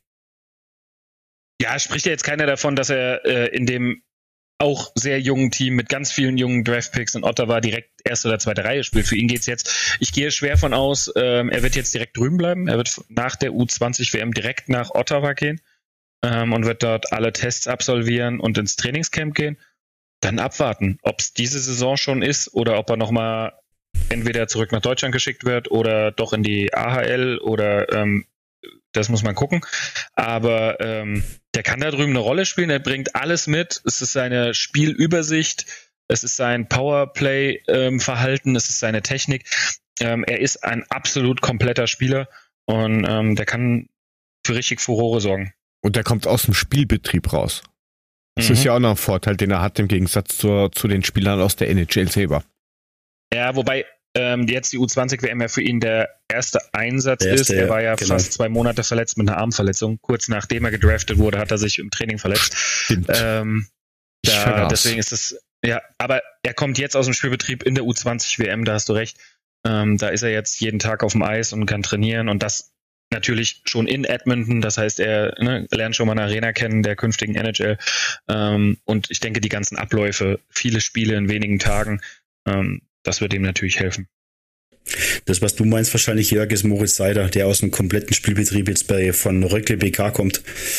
Ja, spricht ja jetzt keiner davon, dass er in dem auch sehr jungen Team mit ganz vielen jungen Draftpicks in Ottawa direkt erste oder zweite Reihe spielt. Für ihn geht's jetzt, ich gehe schwer von aus, er wird jetzt direkt drüben bleiben. Er wird nach der U20-WM direkt nach Ottawa gehen und wird dort alle Tests absolvieren und ins Trainingscamp gehen. Dann abwarten, ob es diese Saison schon ist oder ob er nochmal entweder zurück nach Deutschland geschickt wird oder doch in die AHL oder das muss man gucken. Aber der kann da drüben eine Rolle spielen. Er bringt alles mit. Es ist seine Spielübersicht. Es ist sein Powerplay-Verhalten. Es ist seine Technik. Er ist ein absolut kompletter Spieler. Und der kann für richtig Furore sorgen. Und der kommt aus dem Spielbetrieb raus. Das ist ja auch noch ein Vorteil, den er hat im Gegensatz zu den Spielern aus der NHL selber. Ja, wobei jetzt die U20-WM ja für ihn der erste Einsatz ist. Er war ja fast 2 Monate verletzt mit einer Armverletzung. Kurz nachdem er gedraftet wurde, hat er sich im Training verletzt. Stimmt. Deswegen ist es, ja, aber er kommt jetzt aus dem Spielbetrieb in der U20-WM, da hast du recht. Da ist er jetzt jeden Tag auf dem Eis und kann trainieren und das natürlich schon in Edmonton. Das heißt, er lernt schon mal eine Arena kennen der künftigen NHL. Und ich denke, die ganzen Abläufe, viele Spiele in wenigen Tagen, das wird ihm natürlich helfen. Das, was du meinst, wahrscheinlich, Jörg, ist Moritz Seider, der aus dem kompletten Spielbetrieb jetzt von Röckle BK kommt.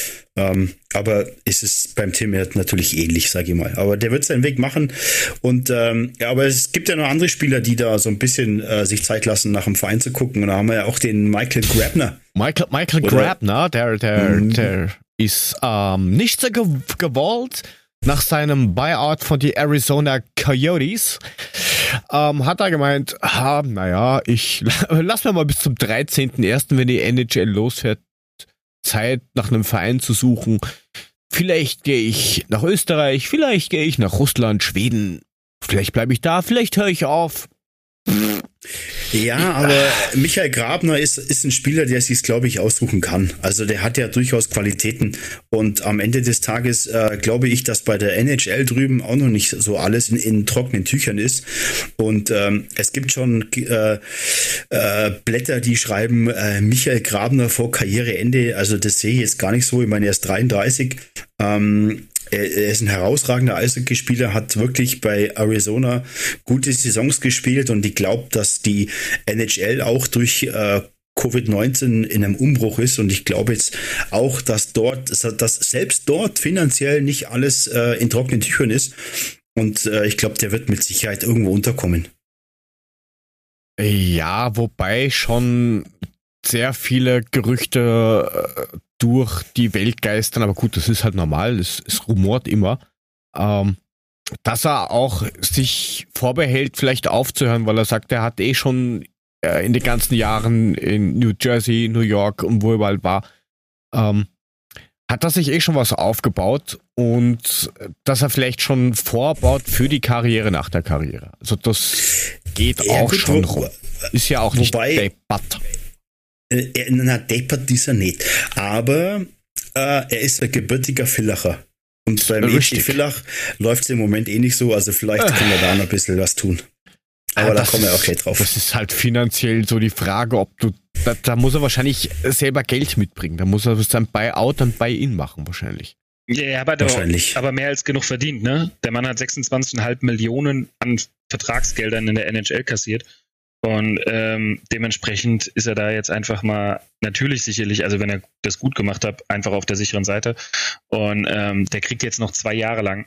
Aber es ist beim Tim natürlich ähnlich, sage ich mal. Aber der wird seinen Weg machen. Und aber es gibt ja noch andere Spieler, die da so ein bisschen sich Zeit lassen, nach dem Verein zu gucken. Und da haben wir ja auch den Michael Grabner. Michael Grabner, der ist nicht so gewollt nach seinem Buyout von die Arizona Coyotes. Hat er gemeint, lass mir mal bis zum 13.01., wenn die NHL losfährt, Zeit nach einem Verein zu suchen. Vielleicht gehe ich nach Österreich, vielleicht gehe ich nach Russland, Schweden. Vielleicht bleibe ich da, vielleicht höre ich auf. Ja, aber Michael Grabner ist ein Spieler, der sich, glaube ich, aussuchen kann. Also der hat ja durchaus Qualitäten und am Ende des Tages glaube ich, dass bei der NHL drüben auch noch nicht so alles in trockenen Tüchern ist und es gibt schon Blätter, die schreiben Michael Grabner vor Karriereende. Also das sehe ich jetzt gar nicht so. Ich meine, er ist 33. Er ist ein herausragender Eishockeyspieler, hat wirklich bei Arizona gute Saisons gespielt und ich glaube, dass die NHL auch durch Covid-19 in einem Umbruch ist und ich glaube jetzt auch, dass selbst dort finanziell nicht alles in trockenen Tüchern ist und ich glaube, der wird mit Sicherheit irgendwo unterkommen. Ja, wobei schon sehr viele Gerüchte durch die Welt geistern, aber gut, das ist halt normal, es rumort immer, dass er auch sich vorbehält, vielleicht aufzuhören, weil er sagt, er hat schon in den ganzen Jahren in New Jersey, New York und wo er überall war, hat er sich schon was aufgebaut und dass er vielleicht schon vorbaut für die Karriere nach der Karriere. Also das geht auch gut, schon rum. Ist ja auch nicht deppert. Deppert ist er nicht. Aber er ist ein gebürtiger Villacher. Und beim EC Villach läuft es im Moment nicht so, also vielleicht können wir da noch ein bisschen was tun. Aber da kommen wir auch gleich drauf. Das ist halt finanziell so die Frage, ob du, da muss er wahrscheinlich selber Geld mitbringen. Da muss er sein Buyout und Buy-in machen wahrscheinlich. Ja, aber mehr als genug verdient, ne? Der Mann hat 26,5 Millionen an Vertragsgeldern in der NHL kassiert. Und dementsprechend ist er da jetzt einfach mal natürlich sicherlich, also wenn er das gut gemacht hat, einfach auf der sicheren Seite. Und der kriegt jetzt noch 2 Jahre lang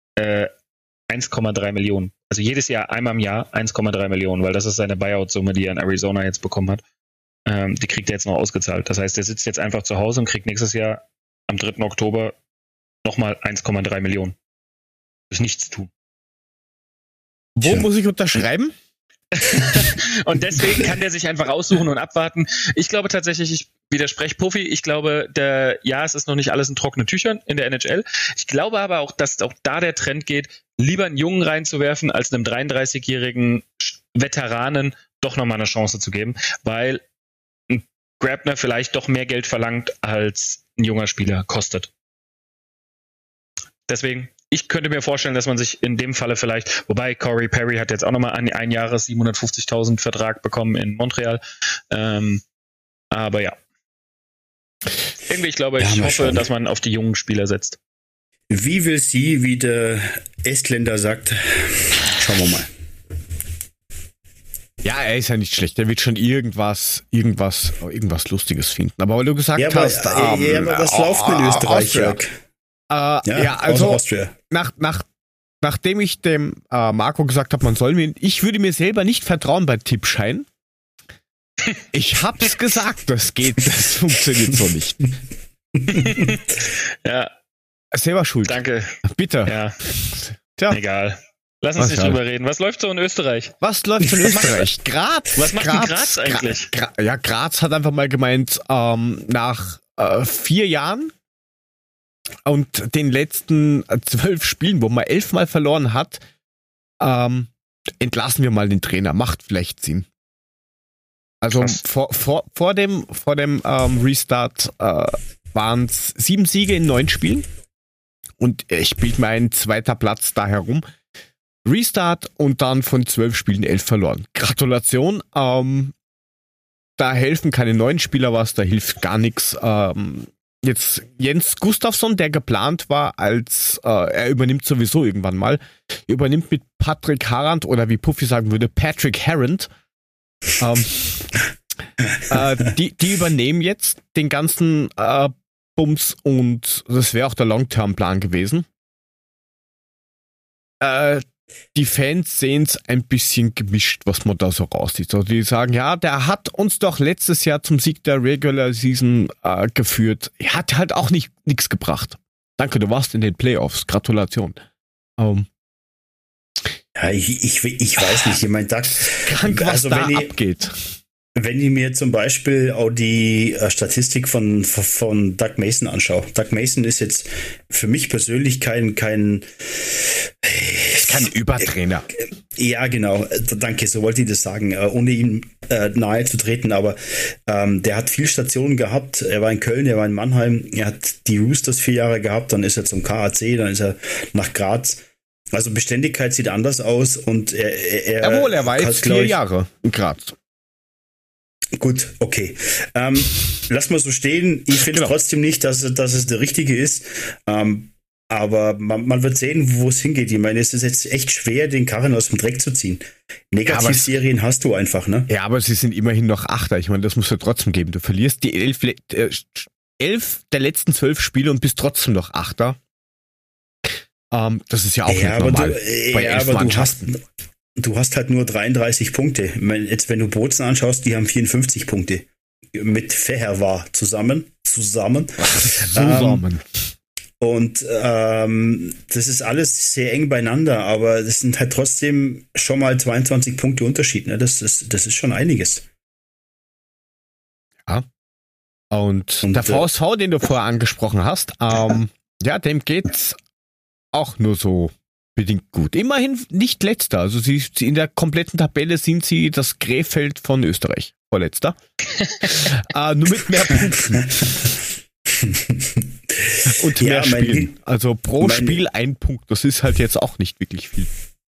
1,3 Millionen. Also jedes Jahr, einmal im Jahr 1,3 Millionen, weil das ist seine Buyout-Summe, die er in Arizona jetzt bekommen hat. Die kriegt er jetzt noch ausgezahlt. Das heißt, er sitzt jetzt einfach zu Hause und kriegt nächstes Jahr am 3. Oktober nochmal 1,3 Millionen. Das ist nichts zu tun. Wo muss ich unterschreiben? Und deswegen kann der sich einfach aussuchen und abwarten. Ich glaube tatsächlich, ich widerspreche Puffy. Ich glaube, es ist noch nicht alles in trockenen Tüchern in der NHL. Ich glaube aber auch, dass auch da der Trend geht, lieber einen Jungen reinzuwerfen, als einem 33-jährigen Veteranen doch nochmal eine Chance zu geben, weil ein Grabner vielleicht doch mehr Geld verlangt, als ein junger Spieler kostet. Deswegen, ich könnte mir vorstellen, dass man sich in dem Falle vielleicht, wobei Corey Perry hat jetzt auch nochmal ein Jahres 750.000 Vertrag bekommen in Montreal. Aber ja. Irgendwie, ich hoffe, dass man auf die jungen Spieler setzt. Wie will sie, wie der Estländer sagt, schauen wir mal. Ja, er ist ja nicht schlecht. Er wird schon irgendwas Lustiges finden. Aber weil du gesagt hast, aber was läuft mit Österreich, Jörg? Also nachdem ich dem Marco gesagt habe, ich würde mir selber nicht vertrauen bei Tippschein. Ich hab's gesagt, das funktioniert so nicht. Ja. Selber schuld. Danke. Bitte. Ja. Tja. Egal. Lass uns nicht drüber reden. Was läuft so in Österreich? Was Graz. Was macht Graz eigentlich? Graz hat einfach mal gemeint, nach 4 Jahren und den letzten 12 Spielen, wo man 11 Mal verloren hat, entlassen wir mal den Trainer. Macht vielleicht Sinn. Also vor dem Restart waren es 7 Siege in 9 Spielen und ich bilde mir ein 2. Platz da herum. Restart und dann von 12 Spielen 11 verloren. Gratulation. Da helfen keine neuen Spieler was, da hilft gar nichts. Jetzt Jens Gustafsson, der geplant war, als er übernimmt sowieso irgendwann mal, übernimmt mit Patrick Harand oder wie Puffy sagen würde, Patrick Harand. Die übernehmen jetzt den ganzen Bums und das wäre auch der Long-Term-Plan gewesen. Die Fans sehen es ein bisschen gemischt, was man da so raussieht. Also die sagen, ja, der hat uns doch letztes Jahr zum Sieg der Regular Season geführt. Er hat halt auch nichts gebracht. Danke, du warst in den Playoffs. Gratulation. Ja, ich weiß nicht. Ich meine, krank, was also, da abgeht. Wenn ich mir zum Beispiel auch die Statistik von Doug Mason anschaue. Doug Mason ist jetzt für mich persönlich kein Übertrainer. Ja, genau. Danke, so wollte ich das sagen, ohne ihm nahe zu treten. Aber der hat viel Stationen gehabt. Er war in Köln, er war in Mannheim. Er hat die Roosters 4 Jahre gehabt. Dann ist er zum KAC, dann ist er nach Graz. Also Beständigkeit sieht anders aus. Und er war jetzt 4 Jahre in Graz. Gut, okay. Lass mal so stehen. Ich finde trotzdem nicht, dass es der richtige ist. Aber man wird sehen, wo es hingeht. Ich meine, es ist jetzt echt schwer, den Karren aus dem Dreck zu ziehen. Negativserien hast du einfach, ne? Ja, aber sie sind immerhin noch Achter. Ich meine, das muss ja trotzdem geben. Du verlierst die 11 der letzten 12 Spiele und bist trotzdem noch Achter. Das ist ja auch nicht normal. Bei 11 Mannschaften. Du hast halt nur 33 Punkte. Ich meine, jetzt, wenn du Bozen anschaust, die haben 54 Punkte. Mit Fehervar zusammen. Und das ist alles sehr eng beieinander, aber das sind halt trotzdem schon mal 22 Punkte Unterschied. Ne? Das ist schon einiges. Ja. Und der VSV, den du vorher angesprochen hast, ja, dem geht's auch nur so bedingt gut. Immerhin nicht letzter. Also sie in der kompletten Tabelle sind sie das Krefeld von Österreich. Vorletzter. Nur mit mehr Punkten. Und mehr Spielen. Also pro Spiel 1 Punkt. Das ist halt jetzt auch nicht wirklich viel.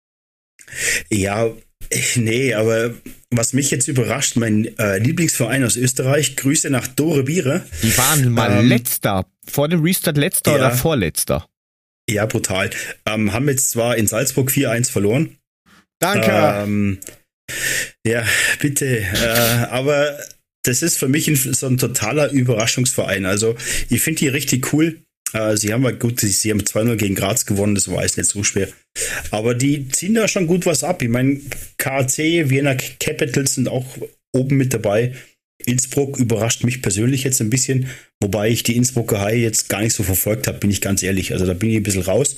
Ja, nee, aber was mich jetzt überrascht, mein Lieblingsverein aus Österreich, Grüße nach Dore Biere. Die waren mal letzter. Vor dem Restart letzter oder vorletzter? Ja, brutal. Haben jetzt zwar in Salzburg 4-1 verloren. Danke. Ja, bitte. Aber das ist für mich so ein totaler Überraschungsverein. Also ich finde die richtig cool. Sie haben 2-0 gegen Graz gewonnen, das war jetzt nicht so schwer. Aber die ziehen da schon gut was ab. Ich meine, KAC, Vienna Capitals sind auch oben mit dabei. Innsbruck überrascht mich persönlich jetzt ein bisschen, wobei ich die Innsbrucker Haie jetzt gar nicht so verfolgt habe, bin ich ganz ehrlich. Also da bin ich ein bisschen raus.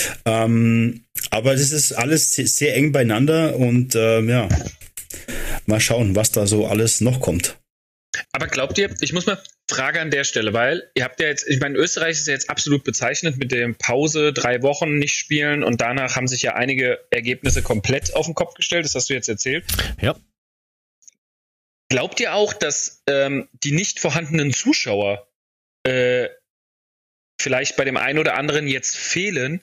Aber das ist alles sehr eng beieinander und ja, mal schauen, was da so alles noch kommt. Aber glaubt ihr, ich muss mal Frage an der Stelle, weil ihr habt ja jetzt, ich meine, Österreich ist ja jetzt absolut bezeichnet mit dem Pause, 3 Wochen nicht spielen und danach haben sich ja einige Ergebnisse komplett auf den Kopf gestellt, das hast du jetzt erzählt. Ja. Glaubt ihr auch, dass die nicht vorhandenen Zuschauer vielleicht bei dem einen oder anderen jetzt fehlen,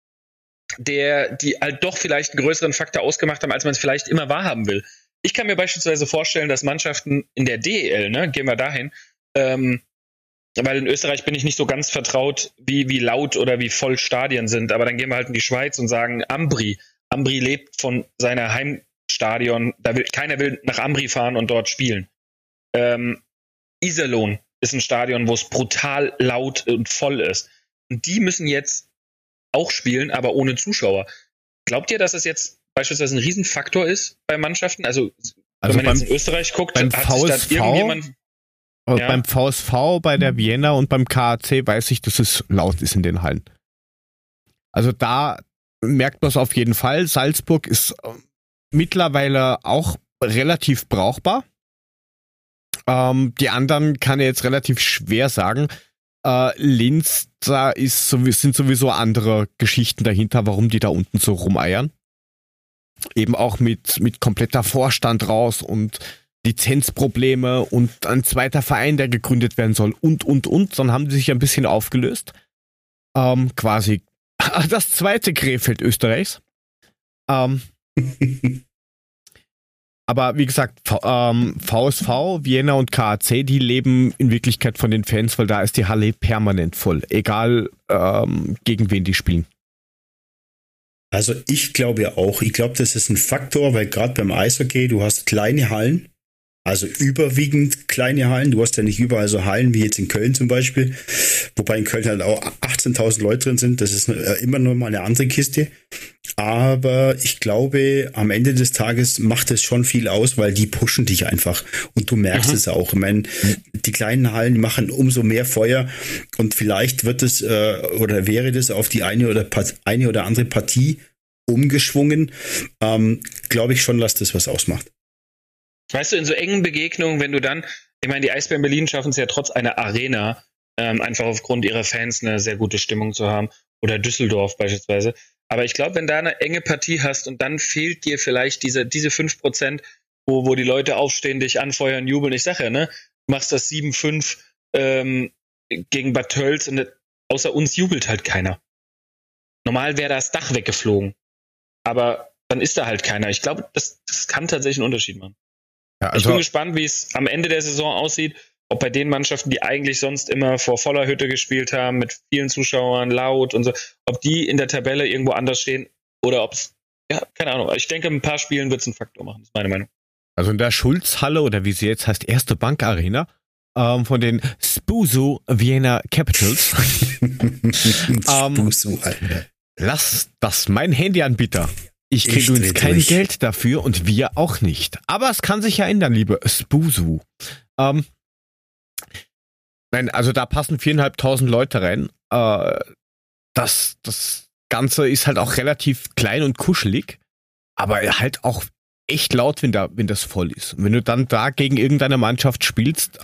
die halt doch vielleicht einen größeren Faktor ausgemacht haben, als man es vielleicht immer wahrhaben will? Ich kann mir beispielsweise vorstellen, dass Mannschaften in der DEL, ne, gehen wir dahin, weil in Österreich bin ich nicht so ganz vertraut, wie laut oder wie voll Stadien sind, aber dann gehen wir halt in die Schweiz und sagen, Ambri lebt von seiner Heimstadion, keiner will nach Ambri fahren und dort spielen. Iserlohn ist ein Stadion, wo es brutal laut und voll ist. Und die müssen jetzt auch spielen, aber ohne Zuschauer. Glaubt ihr, dass es jetzt beispielsweise ein Riesenfaktor ist bei Mannschaften? Also wenn man jetzt in Österreich guckt, hat sich da irgendjemand... Ja. Beim VSV, bei der Vienna und beim KAC weiß ich, dass es laut ist in den Hallen. Also da merkt man es auf jeden Fall. Salzburg ist mittlerweile auch relativ brauchbar. Die anderen kann ich jetzt relativ schwer sagen. Linz, da sind sowieso andere Geschichten dahinter, warum die da unten so rumeiern. Eben auch mit kompletter Vorstand raus und Lizenzprobleme und ein zweiter Verein, der gegründet werden soll und. Dann haben die sich ein bisschen aufgelöst. Quasi das zweite Krefeld Österreichs. Aber wie gesagt, VSV, Vienna und KAC, die leben in Wirklichkeit von den Fans, weil da ist die Halle permanent voll. Egal, gegen wen die spielen. Also ich glaube ja auch. Ich glaube, das ist ein Faktor, weil gerade beim Eishockey, du hast kleine Hallen, also überwiegend kleine Hallen. Du hast ja nicht überall so Hallen wie jetzt in Köln zum Beispiel, wobei in Köln halt auch 18.000 Leute drin sind. Das ist immer noch mal eine andere Kiste. Aber ich glaube, am Ende des Tages macht es schon viel aus, weil die pushen dich einfach. Und du merkst es auch. Ich meine, die kleinen Hallen machen umso mehr Feuer. Und vielleicht wird es oder wäre das auf die eine oder andere Partie umgeschwungen. Glaube ich schon, dass das was ausmacht. Weißt du, in so engen Begegnungen, wenn du dann, ich meine, die Eisbären Berlin schaffen es ja trotz einer Arena, einfach aufgrund ihrer Fans eine sehr gute Stimmung zu haben. Oder Düsseldorf beispielsweise. Aber ich glaube, wenn da eine enge Partie hast und dann fehlt dir vielleicht diese 5%, wo die Leute aufstehen, dich anfeuern, jubeln. Ich sage ja, ne, du machst das 7-5 gegen Bad Tölz und außer uns jubelt halt keiner. Normal wäre das Dach weggeflogen. Aber dann ist da halt keiner. Ich glaube, das kann tatsächlich einen Unterschied machen. Ja, also ich bin gespannt, wie es am Ende der Saison aussieht. ob bei den Mannschaften, die eigentlich sonst immer vor voller Hütte gespielt haben, mit vielen Zuschauern, laut und so, ob die in der Tabelle irgendwo anders stehen oder ob es, ja, keine Ahnung. Ich denke, ein paar Spielen wird es einen Faktor machen, das ist meine Meinung. Also in der Schulzhalle oder wie sie jetzt heißt, Erste Bank Arena von den Spuso Vienna Capitals. Spuso, Alter. Lass das mein Handy-Anbieter. Ich kriege übrigens kein Geld dafür und wir auch nicht. Aber es kann sich ja ändern, liebe Spusu. Nein, also da passen 4.500 Leute rein. Das Ganze ist halt auch relativ klein und kuschelig, aber halt auch echt laut, wenn das voll ist. Und wenn du dann da gegen irgendeine Mannschaft spielst,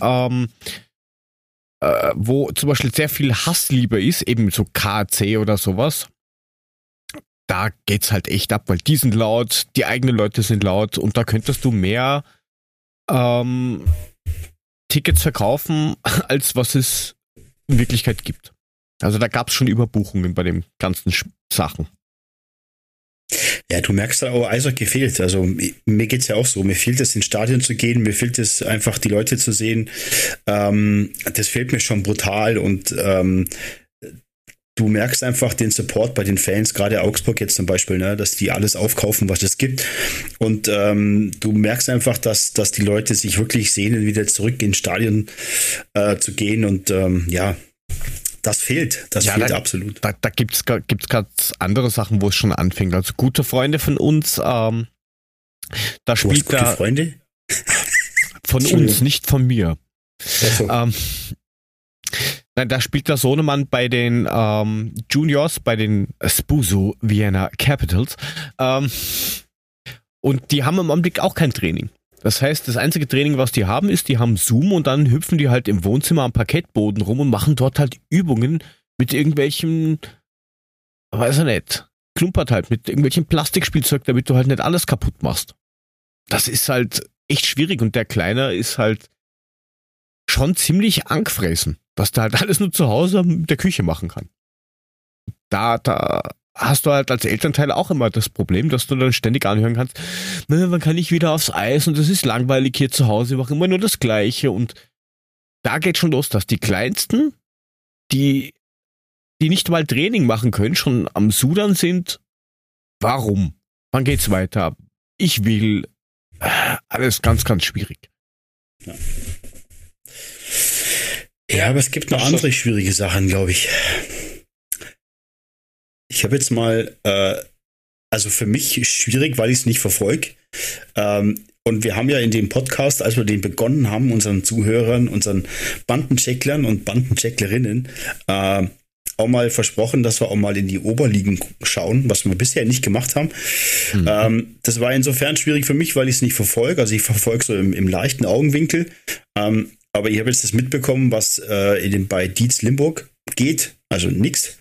wo zum Beispiel sehr viel Hassliebe ist, eben so KAC oder sowas, da geht's halt echt ab, weil die sind laut, die eigenen Leute sind laut und da könntest du mehr Tickets verkaufen, als was es in Wirklichkeit gibt. Also da gab's schon Überbuchungen bei den ganzen Sachen. Ja, du merkst da auch, Eishockey fehlt. Also mir geht's ja auch so. Mir fehlt es, ins Stadion zu gehen. Mir fehlt es einfach, die Leute zu sehen. Das fehlt mir schon brutal. Und du merkst einfach den Support bei den Fans, gerade Augsburg jetzt zum Beispiel, ne, dass die alles aufkaufen, was es gibt. Und du merkst einfach, dass die Leute sich wirklich sehnen, wieder zurück ins Stadion zu gehen. Und ja, das fehlt. Das fehlt absolut. Da gibt's ganz andere Sachen, wo es schon anfängt. Also gute Freunde von uns, da spielt gute Freunde? Von uns, nicht von mir. Also. Nein, da spielt der Sohnemann bei den Juniors, bei den Spuso Vienna Capitals. Und die haben im Augenblick auch kein Training. Das heißt, das einzige Training, was die haben, ist, die haben Zoom und dann hüpfen die halt im Wohnzimmer am Parkettboden rum und machen dort halt Übungen mit irgendwelchen, weiß ich nicht, klumpert halt mit irgendwelchen Plastikspielzeug, damit du halt nicht alles kaputt machst. Das ist halt echt schwierig und der Kleine ist halt schon ziemlich angefressen, dass der halt alles nur zu Hause in der Küche machen kann. Da hast du halt als Elternteil auch immer das Problem, dass du dann ständig anhören kannst, wann kann ich wieder aufs Eis und das ist langweilig hier zu Hause, ich mache immer nur das Gleiche und da geht schon los, dass die Kleinsten, die nicht mal Training machen können, schon am Sudern sind. Warum? Wann geht's weiter? Ich will. Alles ganz, ganz schwierig. Ja, aber es gibt noch andere schwierige Sachen, glaube ich. Ich habe jetzt mal, also für mich schwierig, weil ich es nicht verfolge. Und wir haben ja in dem Podcast, als wir den begonnen haben, unseren Zuhörern, unseren Bandenchecklern und Bandenchecklerinnen, auch mal versprochen, dass wir auch mal in die Oberligen schauen, was wir bisher nicht gemacht haben. Das war insofern schwierig für mich, weil ich es nicht verfolge. Also ich verfolge so im leichten Augenwinkel. Aber ich habe jetzt das mitbekommen, was bei Dietz Limburg geht. Also nix.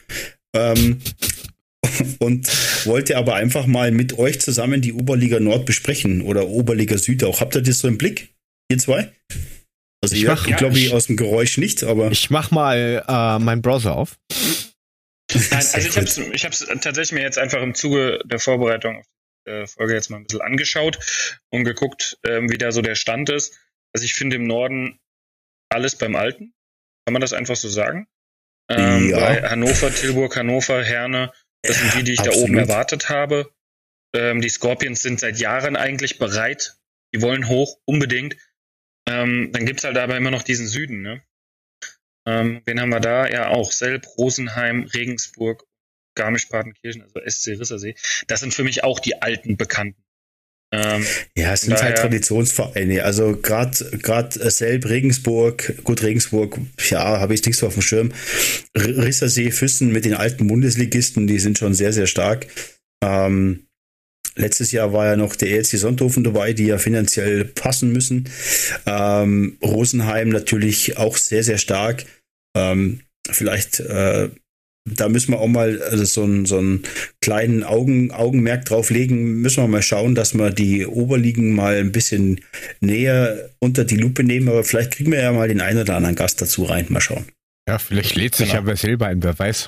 Und wollte aber einfach mal mit euch zusammen die Oberliga Nord besprechen oder Oberliga Süd auch. Habt ihr das so im Blick, ihr zwei? Also ich glaube ich aus dem Geräusch nicht, aber... Ich mach mal meinen Browser auf. Nein, also ich hab's tatsächlich mir jetzt einfach im Zuge der Vorbereitung auf die Folge jetzt mal ein bisschen angeschaut und geguckt, wie da so der Stand ist. Also ich finde im Norden alles beim Alten. Kann man das einfach so sagen? Ja. Bei Hannover, Tilburg, Hannover, Herne, das sind die ich absolut da oben erwartet habe. Die Scorpions sind seit Jahren eigentlich bereit. Die wollen hoch, unbedingt. Dann gibt's halt aber immer noch diesen Süden, ne? Wen haben wir da? Ja, auch Selb, Rosenheim, Regensburg, Garmisch-Partenkirchen, also SC Rissersee. Das sind für mich auch die alten Bekannten. Ja, es sind halt Traditionsvereine. Also gerade Selb, Regensburg, ja, habe ich nichts so auf dem Schirm. Rissersee, Füssen mit den alten Bundesligisten, die sind schon sehr, sehr stark. Letztes Jahr war ja noch der ESC Sonthofen dabei, die ja finanziell passen müssen. Rosenheim natürlich auch sehr, sehr stark. Vielleicht da müssen wir auch mal so einen kleinen Augenmerk drauf legen. Müssen wir mal schauen, dass wir die Oberligen mal ein bisschen näher unter die Lupe nehmen. Aber vielleicht kriegen wir ja mal den einen oder anderen Gast dazu rein. Mal schauen. Ja, vielleicht lädt sich aber selber ein, wer weiß.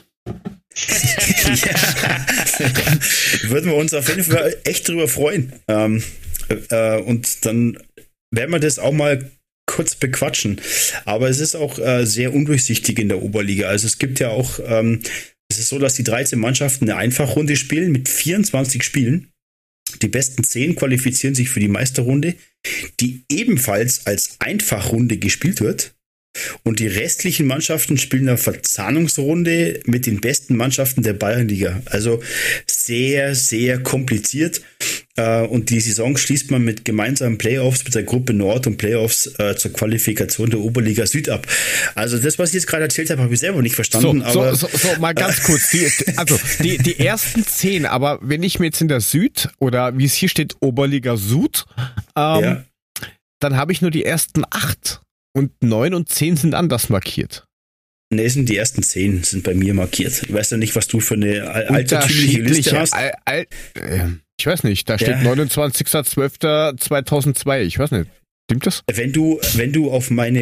Würden wir uns auf jeden Fall echt drüber freuen. Und dann werden wir das auch mal kurz bequatschen. Aber es ist auch sehr undurchsichtig in der Oberliga. Also es gibt ja auch, es ist so, dass die 13 Mannschaften eine Einfachrunde spielen mit 24 Spielen. Die besten 10 qualifizieren sich für die Meisterrunde, die ebenfalls als Einfachrunde gespielt wird. Und die restlichen Mannschaften spielen eine Verzahnungsrunde mit den besten Mannschaften der Bayernliga. Also sehr, sehr kompliziert. Und die Saison schließt man mit gemeinsamen Playoffs mit der Gruppe Nord und Playoffs zur Qualifikation der Oberliga Süd ab. Also das, was ich jetzt gerade erzählt habe, habe ich selber nicht verstanden. So, mal ganz kurz. Die ersten 10, aber wenn ich mir jetzt in der Süd oder wie es hier steht, Oberliga Süd, dann habe ich nur die ersten 8. Und 9 und 10 sind anders markiert. Nee, sind die ersten 10 sind bei mir markiert. Ich weiß ja nicht, was du für eine altertümliche Liste hast. Ich weiß nicht, da steht 29.12.2002. Ich weiß nicht. Stimmt das? Wenn du auf meinen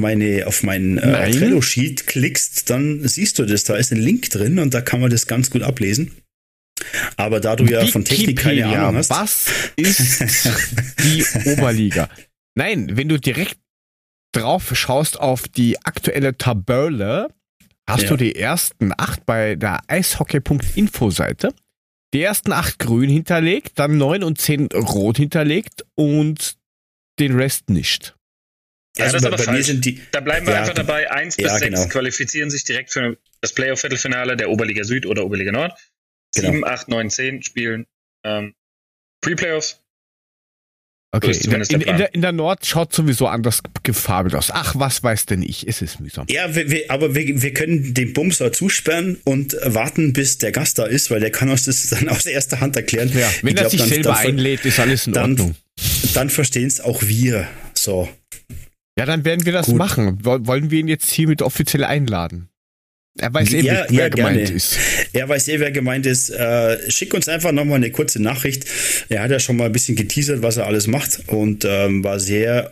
Trello-Sheet klickst, dann siehst du das. Da ist ein Link drin und da kann man das ganz gut ablesen. Aber da du ja von Technik keine Ahnung hast. Was ist die Oberliga? Nein, wenn du direkt drauf schaust auf die aktuelle Tabelle, hast du die ersten 8 bei der eishockey.info-Seite. Die ersten 8 grün hinterlegt, dann 9 und 10 rot hinterlegt und den Rest nicht. Ja, also das ist aber falsch. Da bleiben wir einfach dabei. 1 bis 6 qualifizieren sich direkt für das Playoff-Viertelfinale der Oberliga Süd oder Oberliga Nord. 7, 8, 9, 10 spielen Pre-Playoffs. Okay, in der Nord schaut sowieso anders gefarbelt aus. Ach, was weiß denn ich? Es ist mühsam. Ja, aber wir können den Bumser zusperren und warten, bis der Gast da ist, weil der kann uns das dann aus erster Hand erklären. Ja, wenn er sich selber einlädt, ist alles in Ordnung. Dann verstehen es auch wir. So. Ja, dann werden wir das machen. Wollen wir ihn jetzt hiermit offiziell einladen? Er weiß wer gemeint ist. Er weiß wer gemeint ist. Schick uns einfach nochmal eine kurze Nachricht. Er hat ja schon mal ein bisschen geteasert, was er alles macht und war sehr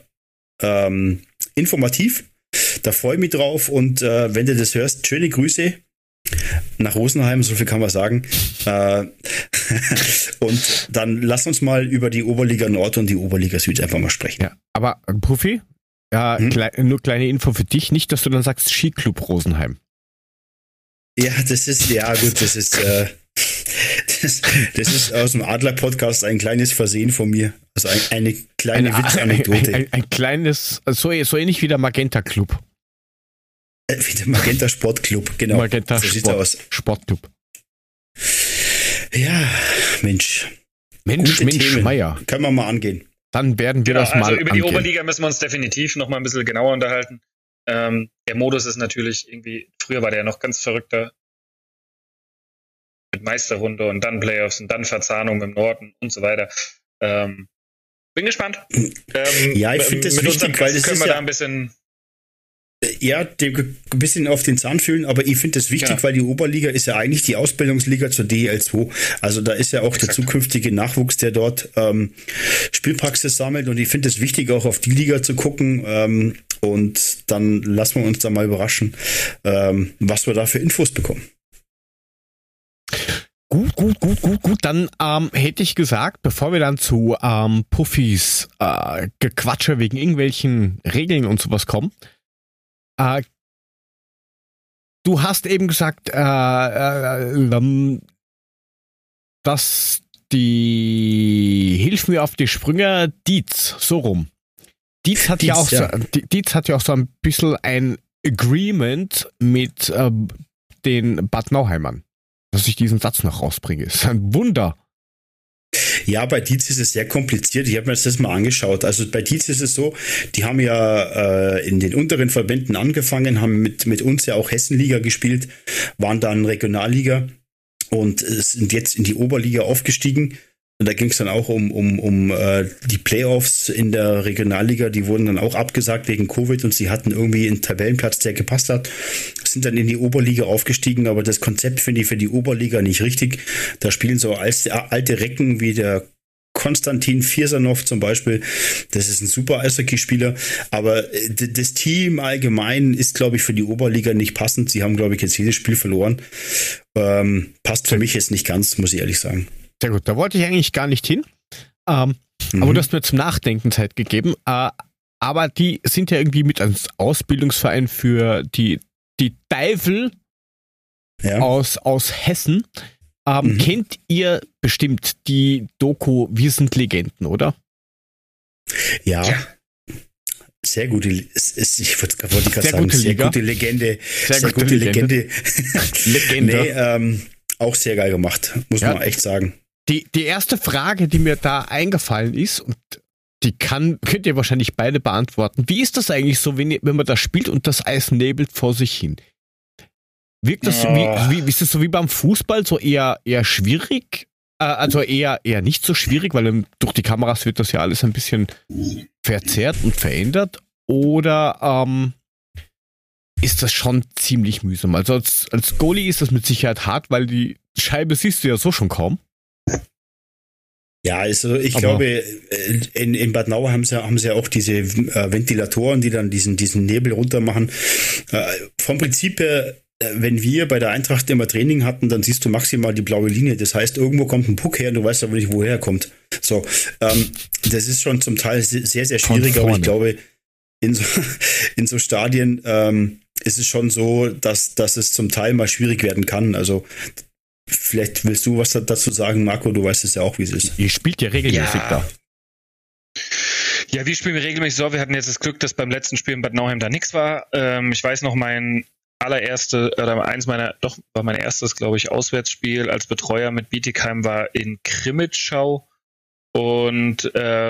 informativ. Da freue ich mich drauf und wenn du das hörst, schöne Grüße nach Rosenheim, so viel kann man sagen. Und dann lass uns mal über die Oberliga Nord und die Oberliga Süd einfach mal sprechen. Ja, aber Puffy, nur kleine Info für dich, nicht, dass du dann sagst Skiclub Rosenheim. Ja, das ist aus dem Adler-Podcast ein kleines Versehen von mir. Also eine kleine Witzanekdote. Ein kleines, so ähnlich wie der Magenta Club. Wie der Magenta Sportclub, genau. Magenta Sportclub. Ja, Mensch, Meier. Können wir mal angehen. Dann werden wir das mal über die Oberliga müssen wir uns definitiv noch mal ein bisschen genauer unterhalten. Der Modus ist natürlich irgendwie, früher war der noch ganz verrückter. Mit Meisterrunde und dann Playoffs und dann Verzahnung im Norden und so weiter. Bin gespannt. Ja, ich finde das wichtig, weil das können ist wir ja da ein bisschen... Ja, ein bisschen auf den Zahn fühlen, aber ich finde das wichtig, weil die Oberliga ist ja eigentlich die Ausbildungsliga zur DEL2. Also da ist ja auch der zukünftige Nachwuchs, der dort Spielpraxis sammelt und ich finde es wichtig, auch auf die Liga zu gucken und dann lassen wir uns da mal überraschen, was wir da für Infos bekommen. Gut. Dann hätte ich gesagt, bevor wir dann zu Puffys Gequatsche wegen irgendwelchen Regeln und sowas kommen, du hast eben gesagt, dass hilf mir auf die Sprünge, Dietz, so rum. Dietz hat ja auch so ein bisschen ein Agreement mit den Bad Nauheimern, dass ich diesen Satz noch rausbringe. Das ist ein Wunder. Ja, bei Dietz ist es sehr kompliziert. Ich habe mir das mal angeschaut. Also bei Dietz ist es so, die haben ja in den unteren Verbänden angefangen, haben mit uns ja auch Hessenliga gespielt, waren dann Regionalliga und sind jetzt in die Oberliga aufgestiegen. Und da ging es dann auch um die Playoffs in der Regionalliga, die wurden dann auch abgesagt wegen Covid und sie hatten irgendwie einen Tabellenplatz, der gepasst hat, sind dann in die Oberliga aufgestiegen, aber das Konzept finde ich für die Oberliga nicht richtig. Da spielen so alte Recken wie der Konstantin Firsanov zum Beispiel, das ist ein super Eishockeyspieler, aber das Team allgemein ist, glaube ich, für die Oberliga nicht passend. Sie haben, glaube ich, jetzt jedes Spiel verloren. Passt für mich jetzt nicht ganz, muss ich ehrlich sagen. Sehr gut, da wollte ich eigentlich gar nicht hin. Aber du hast mir zum Nachdenken Zeit gegeben. aber die sind ja irgendwie mit als Ausbildungsverein für die Teufel aus Hessen. Kennt ihr bestimmt die Doku Wir sind Legenden, oder? Ja. Sehr gute, ich wollte gerade sagen, sehr gute Legende. Sehr gute Legende. Legende. Auch sehr geil gemacht, muss man echt sagen. Die erste Frage, die mir da eingefallen ist, und die könnt ihr wahrscheinlich beide beantworten. Wie ist das eigentlich so, wenn man da spielt und das Eis nebelt vor sich hin? Wirkt das wie ist das so wie beim Fußball, so eher schwierig? Also eher nicht so schwierig, weil durch die Kameras wird das ja alles ein bisschen verzerrt und verändert. Oder ist das schon ziemlich mühsam? Also als Goalie ist das mit Sicherheit hart, weil die Scheibe siehst du ja so schon kaum. Ja, also ich glaube, in Bad Nauheim haben sie ja auch diese Ventilatoren, die dann diesen Nebel runter machen. Vom Prinzip her, wenn wir bei der Eintracht immer Training hatten, dann siehst du maximal die blaue Linie. Das heißt, irgendwo kommt ein Puck her und du weißt aber nicht, woher er kommt. So, das ist schon zum Teil sehr, sehr schwierig, aber ich glaube, in so Stadien ist es schon so, dass es zum Teil mal schwierig werden kann. Also vielleicht willst du was dazu sagen, Marco, du weißt es ja auch, wie es ist. Ihr spielt ja regelmäßig da. Ja, wir spielen regelmäßig so. Wir hatten jetzt das Glück, dass beim letzten Spiel in Bad Nauheim da nichts war. Ich weiß noch, mein erstes, glaube ich, Auswärtsspiel als Betreuer mit Bietigheim war in Krimitschau. Und da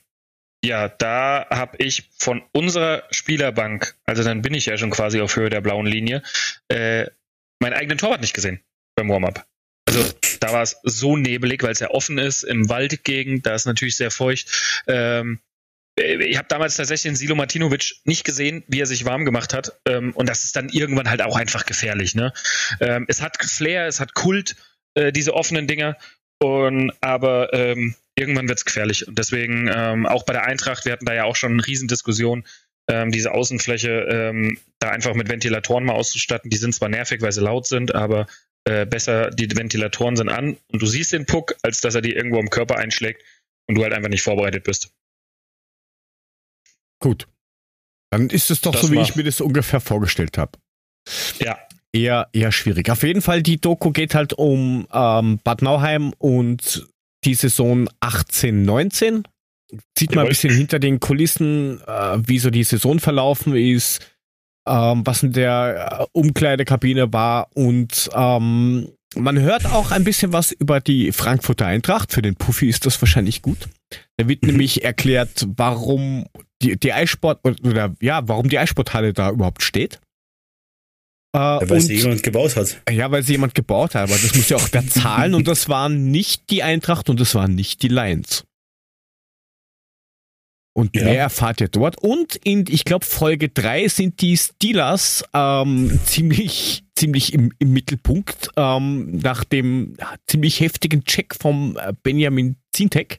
habe ich von unserer Spielerbank, also dann bin ich ja schon quasi auf Höhe der blauen Linie, meinen eigenen Torwart nicht gesehen beim Warm-up. Also da war es so nebelig, weil es ja offen ist, im Waldgegend, da ist natürlich sehr feucht. Ich habe damals tatsächlich den Silo Martinovic nicht gesehen, wie er sich warm gemacht hat. Und das ist dann irgendwann halt auch einfach gefährlich. Ne? Es hat Flair, es hat Kult, diese offenen Dinger. Aber irgendwann wird's gefährlich. Und deswegen auch bei der Eintracht, wir hatten da ja auch schon eine Riesendiskussion, diese Außenfläche da einfach mit Ventilatoren mal auszustatten. Die sind zwar nervig, weil sie laut sind, aber besser, die Ventilatoren sind an und du siehst den Puck, als dass er dir irgendwo im Körper einschlägt und du halt einfach nicht vorbereitet bist. Gut. Dann ist es doch das so, wie ich mir das ungefähr vorgestellt habe. Ja. Eher schwierig. Auf jeden Fall, die Doku geht halt um Bad Nauheim und die Saison 18/19. Sieht man ein bisschen hinter den Kulissen, wie so die Saison verlaufen ist, was in der Umkleidekabine war und man hört auch ein bisschen was über die Frankfurter Eintracht. Für den Puffy ist das wahrscheinlich gut. Da wird nämlich erklärt, warum die Eissporthalle da überhaupt steht. Weil sie jemand gebaut hat. Ja, weil sie jemand gebaut hat, aber das muss ja auch wer zahlen und das waren nicht die Eintracht und das waren nicht die Lions. Und mehr erfahrt ihr dort. Und in, ich glaube, Folge 3 sind die Steelers ziemlich im Mittelpunkt nach dem ziemlich heftigen Check vom Benjamin Zintek.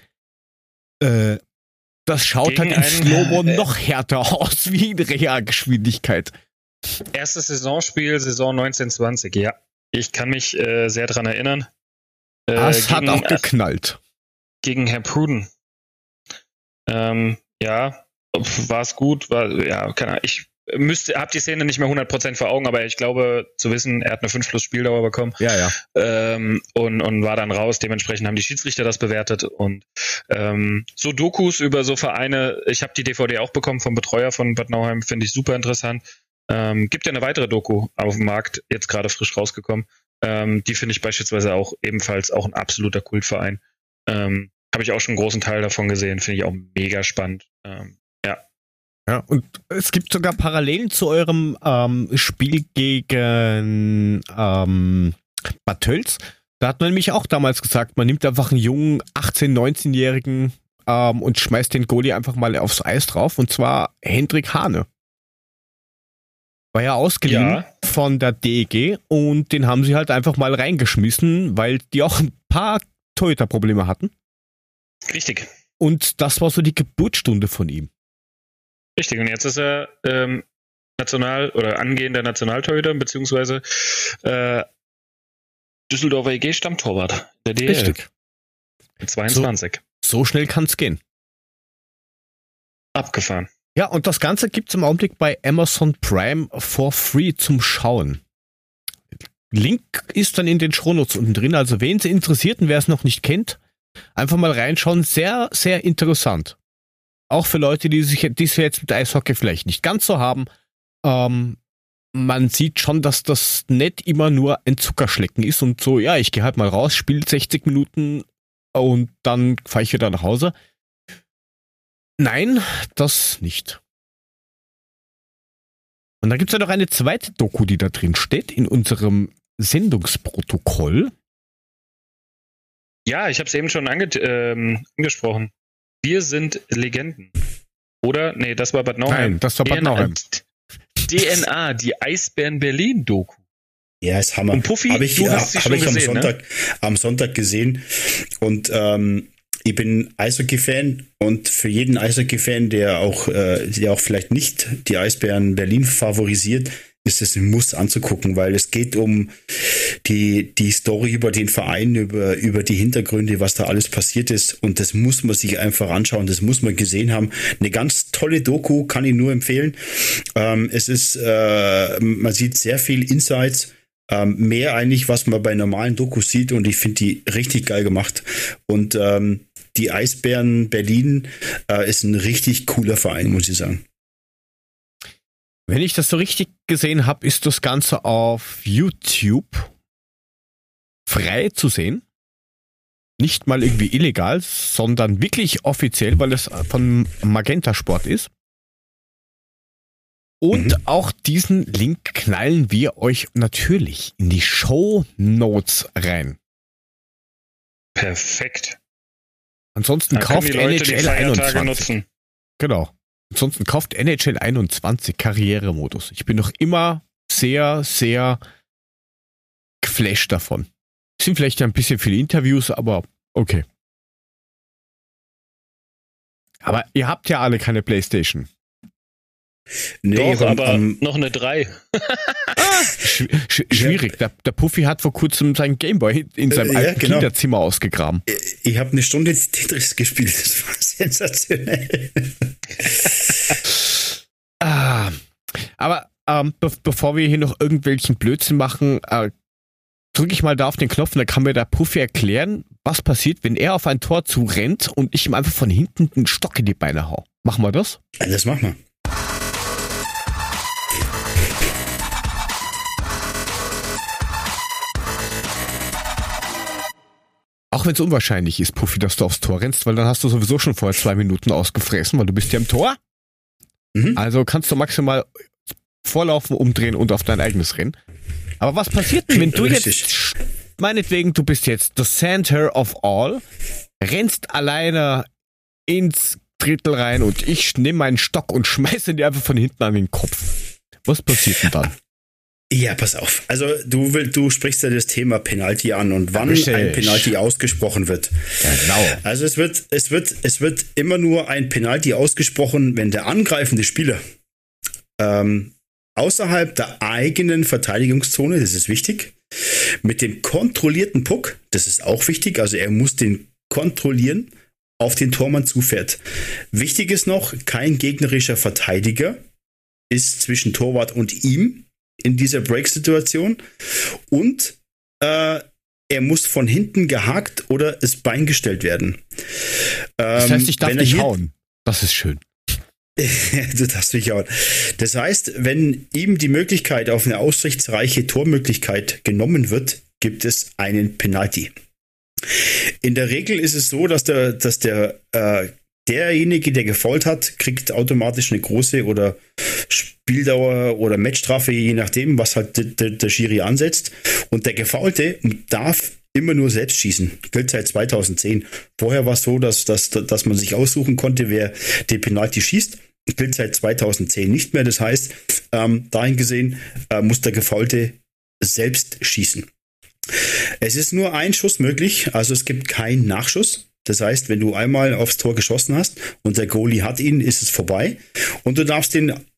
Das schaut Gegen halt in Slow-Mo noch härter aus wie in Realgeschwindigkeit. Erstes Saisonspiel, Saison 1920, ja. Ich kann mich sehr dran erinnern. Das hat auch geknallt. Gegen Herrn Pruden. War es gut? Keine Ahnung. Ich habe die Szene nicht mehr 100% vor Augen, aber ich glaube zu wissen, er hat eine 5+ Spieldauer bekommen. Ja. Und war dann raus. Dementsprechend haben die Schiedsrichter das bewertet. Und so Dokus über so Vereine, ich habe die DVD auch bekommen vom Betreuer von Bad Nauheim, finde ich super interessant. Gibt ja eine weitere Doku auf dem Markt, jetzt gerade frisch rausgekommen. Die finde ich beispielsweise auch ebenfalls auch ein absoluter Kultverein. Habe ich auch schon einen großen Teil davon gesehen, finde ich auch mega spannend. Ja, und es gibt sogar Parallelen zu eurem Spiel gegen Bad Tölz. Da hat man nämlich auch damals gesagt, man nimmt einfach einen jungen 18-, 19-Jährigen und schmeißt den Goalie einfach mal aufs Eis drauf, und zwar Hendrik Hane. War ja ausgeliehen von der DEG und den haben sie halt einfach mal reingeschmissen, weil die auch ein paar Torhüter-Probleme hatten. Richtig. Und das war so die Geburtsstunde von ihm. Richtig, und jetzt ist er angehender Nationaltorhüter, beziehungsweise Düsseldorfer EG Stammtorwart der DL. Richtig. Mit 22. So schnell kann es gehen. Abgefahren. Ja, und das Ganze gibt's im Augenblick bei Amazon Prime for free zum Schauen. Link ist dann in den Shownotes unten drin, also wen es interessiert und wer es noch nicht kennt, einfach mal reinschauen. Sehr, sehr interessant. Auch für Leute, die es jetzt mit Eishockey vielleicht nicht ganz so haben. Man sieht schon, dass das nicht immer nur ein Zuckerschlecken ist und so, ja, ich gehe halt mal raus, spiele 60 Minuten und dann fahre ich wieder nach Hause. Nein, das nicht. Und dann gibt es ja noch eine zweite Doku, die da drin steht, in unserem Sendungsprotokoll. Ja, ich habe es eben schon angesprochen. Wir sind Legenden. Oder? Nee, das war Bad Nauheim. Nein, das war Bad Nauheim. DNA, die Eisbären Berlin-Doku. Ja, ist Hammer. Und Puffy, du hast sie schon gesehen, am Sonntag gesehen. Und ich bin Eishockey-Fan und für jeden Eishockey-Fan, der auch vielleicht nicht die Eisbären Berlin favorisiert, ist es ein Muss anzugucken, weil es geht um die Story über den Verein, über die Hintergründe, was da alles passiert ist, und das muss man sich einfach anschauen, das muss man gesehen haben. Eine ganz tolle Doku, kann ich nur empfehlen. Es ist, man sieht sehr viel Insights, mehr eigentlich, was man bei normalen Dokus sieht, und ich finde die richtig geil gemacht. Und die Eisbären Berlin ist ein richtig cooler Verein, muss ich sagen. Wenn ich das so richtig gesehen habe, ist das Ganze auf YouTube frei zu sehen. Nicht mal irgendwie illegal, sondern wirklich offiziell, weil es von Magenta Sport ist. Und auch diesen Link knallen wir euch natürlich in die Shownotes rein. Perfekt. Ansonsten Dann kauft können die Leute NHL die Feiertage 21. nutzen. Genau. Ansonsten kauft NHL 21 Karrieremodus. Ich bin noch immer sehr, sehr geflasht davon. Sind vielleicht ein bisschen viele Interviews, aber okay. Aber ihr habt ja alle keine PlayStation. Nee, doch, aber noch eine 3. Schwierig. Der Puffy hat vor kurzem seinen Gameboy in seinem alten Kinderzimmer ausgegraben. Ich habe eine Stunde Tetris gespielt. Das war sensationell. Aber bevor wir hier noch irgendwelchen Blödsinn machen, drücke ich mal da auf den Knopf und dann kann mir der Puffy erklären, was passiert, wenn er auf ein Tor zurennt und ich ihm einfach von hinten einen Stock in die Beine hau. Machen wir das? Ja, das machen wir. Auch wenn es unwahrscheinlich ist, Puffy, dass du aufs Tor rennst, weil dann hast du sowieso schon vorher 2 Minuten ausgefressen, weil du bist ja im Tor. Also kannst du maximal vorlaufen, umdrehen und auf dein eigenes rennen. Aber was passiert denn, wenn du jetzt, meinetwegen, du bist jetzt the center of all, rennst alleine ins Drittel rein und ich nehme meinen Stock und schmeiße dir einfach von hinten an den Kopf. Was passiert denn dann? Ja, pass auf. Also du sprichst ja das Thema Penalty an und wann ein Penalty ausgesprochen wird. Ja, genau. Also es wird immer nur ein Penalty ausgesprochen, wenn der angreifende Spieler außerhalb der eigenen Verteidigungszone, das ist wichtig, mit dem kontrollierten Puck, das ist auch wichtig, also er muss den kontrollieren, auf den Tormann zufährt. Wichtig ist noch, kein gegnerischer Verteidiger ist zwischen Torwart und ihm in dieser Break-Situation, und er muss von hinten gehakt oder das Bein gestellt werden. Das heißt, ich darf dich hauen. Das ist schön. Du darfst mich hauen. Das heißt, wenn ihm die Möglichkeit auf eine aussichtsreiche Tormöglichkeit genommen wird, gibt es einen Penalty. In der Regel ist es so, dass derjenige, der gefoult hat, kriegt automatisch eine große oder Spieldauer oder Matchstrafe, je nachdem, was halt der Schiri ansetzt. Und der Gefoulte darf immer nur selbst schießen. Gilt seit 2010. Vorher war es so, dass man sich aussuchen konnte, wer den Penalty schießt. Gilt seit 2010 nicht mehr. Das heißt, dahin gesehen muss der Gefoulte selbst schießen. Es ist nur ein Schuss möglich, also es gibt keinen Nachschuss. Das heißt, wenn du einmal aufs Tor geschossen hast und der Goalie hat ihn, ist es vorbei. Und du darfst den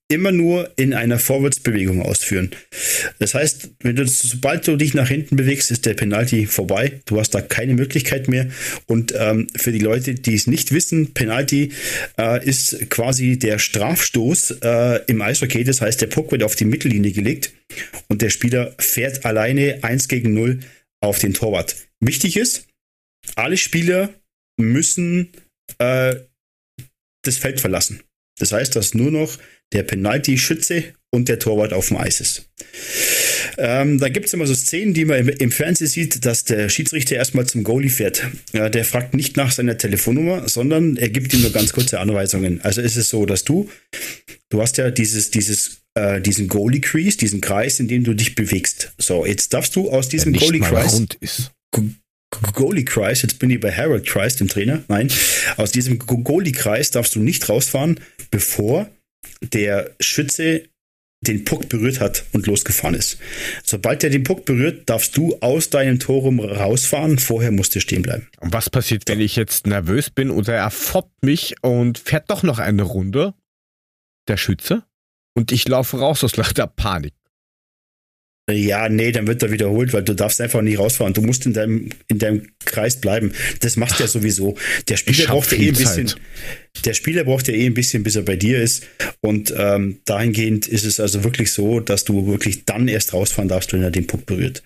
immer nur in einer Vorwärtsbewegung ausführen. Das heißt, sobald du dich nach hinten bewegst, ist der Penalty vorbei. Du hast da keine Möglichkeit mehr. Und für die Leute, die es nicht wissen, Penalty ist quasi der Strafstoß im Eishockey. Das heißt, der Puck wird auf die Mittellinie gelegt und der Spieler fährt alleine 1 gegen 0 auf den Torwart. Wichtig ist, alle Spieler müssen das Feld verlassen. Das heißt, dass nur noch der Penalty-Schütze und der Torwart auf dem Eis ist. Da gibt es immer so Szenen, die man im Fernsehen sieht, dass der Schiedsrichter erstmal zum Goalie fährt. Der fragt nicht nach seiner Telefonnummer, sondern er gibt ihm nur ganz kurze Anweisungen. Also ist es so, dass du hast ja diesen Goalie-Crease, diesen Kreis, in dem du dich bewegst. So, jetzt darfst du aus diesem Goalie-Kreis... Goalie-Kreis, jetzt bin ich bei Harold Kreis, dem Trainer. Nein, aus diesem Goalie-Kreis darfst du nicht rausfahren, bevor der Schütze den Puck berührt hat und losgefahren ist. Sobald er den Puck berührt, darfst du aus deinem Tor rausfahren. Vorher musst du stehen bleiben. Und was passiert, wenn ich jetzt nervös bin oder er foppt mich und fährt doch noch eine Runde, der Schütze, und ich laufe raus aus lauter Panik? Ja, nee, dann wird er wiederholt, weil du darfst einfach nicht rausfahren. Du musst in deinem Kreis bleiben. Das machst du ja sowieso. Der Spieler braucht ja ein bisschen, bis er bei dir ist. Und dahingehend ist es also wirklich so, dass du wirklich dann erst rausfahren darfst, wenn er den Puck berührt.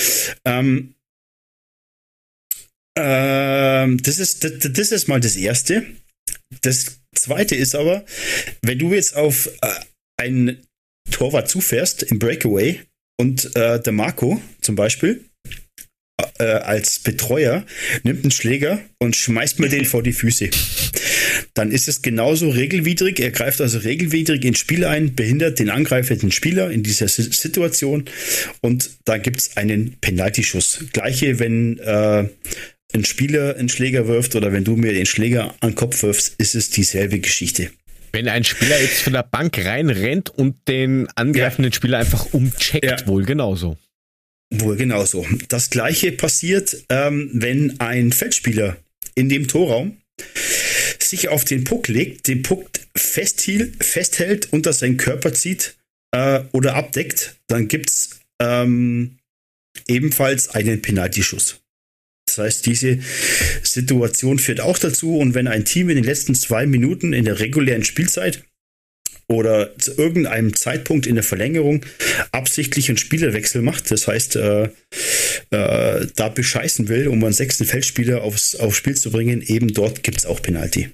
Das ist mal das Erste. Das Zweite ist aber, wenn du jetzt auf einen Torwart zufährst im Breakaway, und der Marco zum Beispiel als Betreuer nimmt einen Schläger und schmeißt mir den vor die Füße. Dann ist es genauso regelwidrig. Er greift also regelwidrig ins Spiel ein, behindert den angreifenden Spieler in dieser Situation und da gibt es einen Penaltyschuss. Gleiche, wenn ein Spieler einen Schläger wirft oder wenn du mir den Schläger an den Kopf wirfst, ist es dieselbe Geschichte. Wenn ein Spieler jetzt von der Bank reinrennt und den angreifenden Spieler einfach umcheckt, wohl genauso. Wohl genauso. Das Gleiche passiert, wenn ein Feldspieler in dem Torraum sich auf den Puck legt, den Puck festhält, unter seinen Körper zieht oder abdeckt, dann gibt es ebenfalls einen Penaltyschuss. Das heißt, diese Situation führt auch dazu, und wenn ein Team in den letzten 2 Minuten in der regulären Spielzeit oder zu irgendeinem Zeitpunkt in der Verlängerung absichtlich einen Spielerwechsel macht, das heißt, da bescheißen will, um einen 6. Feldspieler aufs Spiel zu bringen, eben dort gibt es auch Penalty.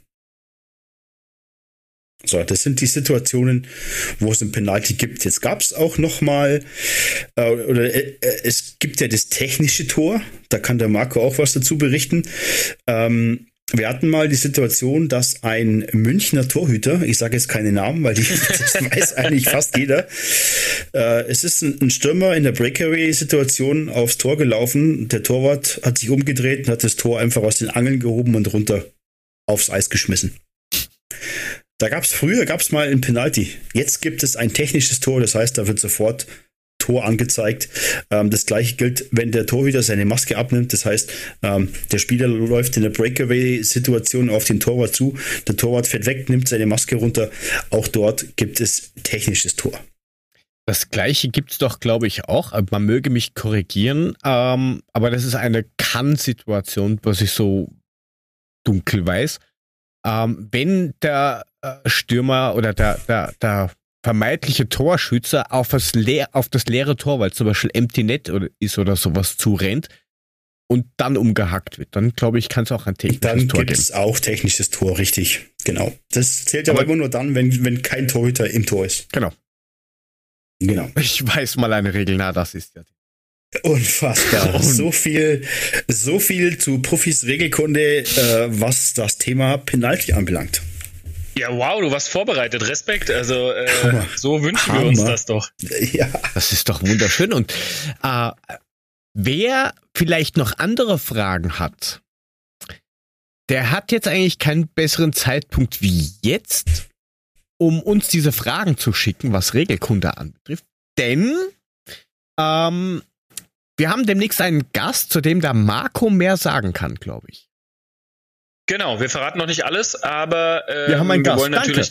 So, das sind die Situationen, wo es ein Penalty gibt. Jetzt gab es auch nochmal, es gibt ja das technische Tor, da kann der Marco auch was dazu berichten. Wir hatten mal die Situation, dass ein Münchner Torhüter, ich sage jetzt keine Namen, weil das weiß eigentlich fast jeder, es ist ein Stürmer in der Breakaway-Situation aufs Tor gelaufen, der Torwart hat sich umgedreht und hat das Tor einfach aus den Angeln gehoben und runter aufs Eis geschmissen. Früher gab es mal ein Penalty. Jetzt gibt es ein technisches Tor, das heißt, da wird sofort Tor angezeigt. Das gleiche gilt, wenn der Torhüter seine Maske abnimmt. Das heißt, der Spieler läuft in der Breakaway-Situation auf den Torwart zu. Der Torwart fährt weg, nimmt seine Maske runter. Auch dort gibt es technisches Tor. Das Gleiche gibt es doch, glaube ich, auch. Man möge mich korrigieren, aber das ist eine Kann-Situation, was ich so dunkel weiß. Wenn der Stürmer oder der vermeintliche Torschütze auf das leere Tor, weil zum Beispiel Empty Net ist oder sowas zurennt und dann umgehackt wird, dann glaube ich, kann es auch ein technisches Tor geben. Dann gibt es auch technisches Tor, richtig, genau. Das zählt aber immer nur dann, wenn kein Torhüter im Tor ist. Genau. Ich weiß mal eine Regel, das ist ja. Unfassbar. So viel zu Profis Regelkunde, was das Thema Penalty anbelangt. Ja, wow, du warst vorbereitet. Respekt. Also so wünschen wir uns das doch. Ja. Das ist doch wunderschön. Und wer vielleicht noch andere Fragen hat, der hat jetzt eigentlich keinen besseren Zeitpunkt wie jetzt, um uns diese Fragen zu schicken, was Regelkunde anbetrifft. Denn wir haben demnächst einen Gast, zu dem der Marco mehr sagen kann, glaube ich. Genau, wir verraten noch nicht alles, aber wir haben einen Gast. Wollen natürlich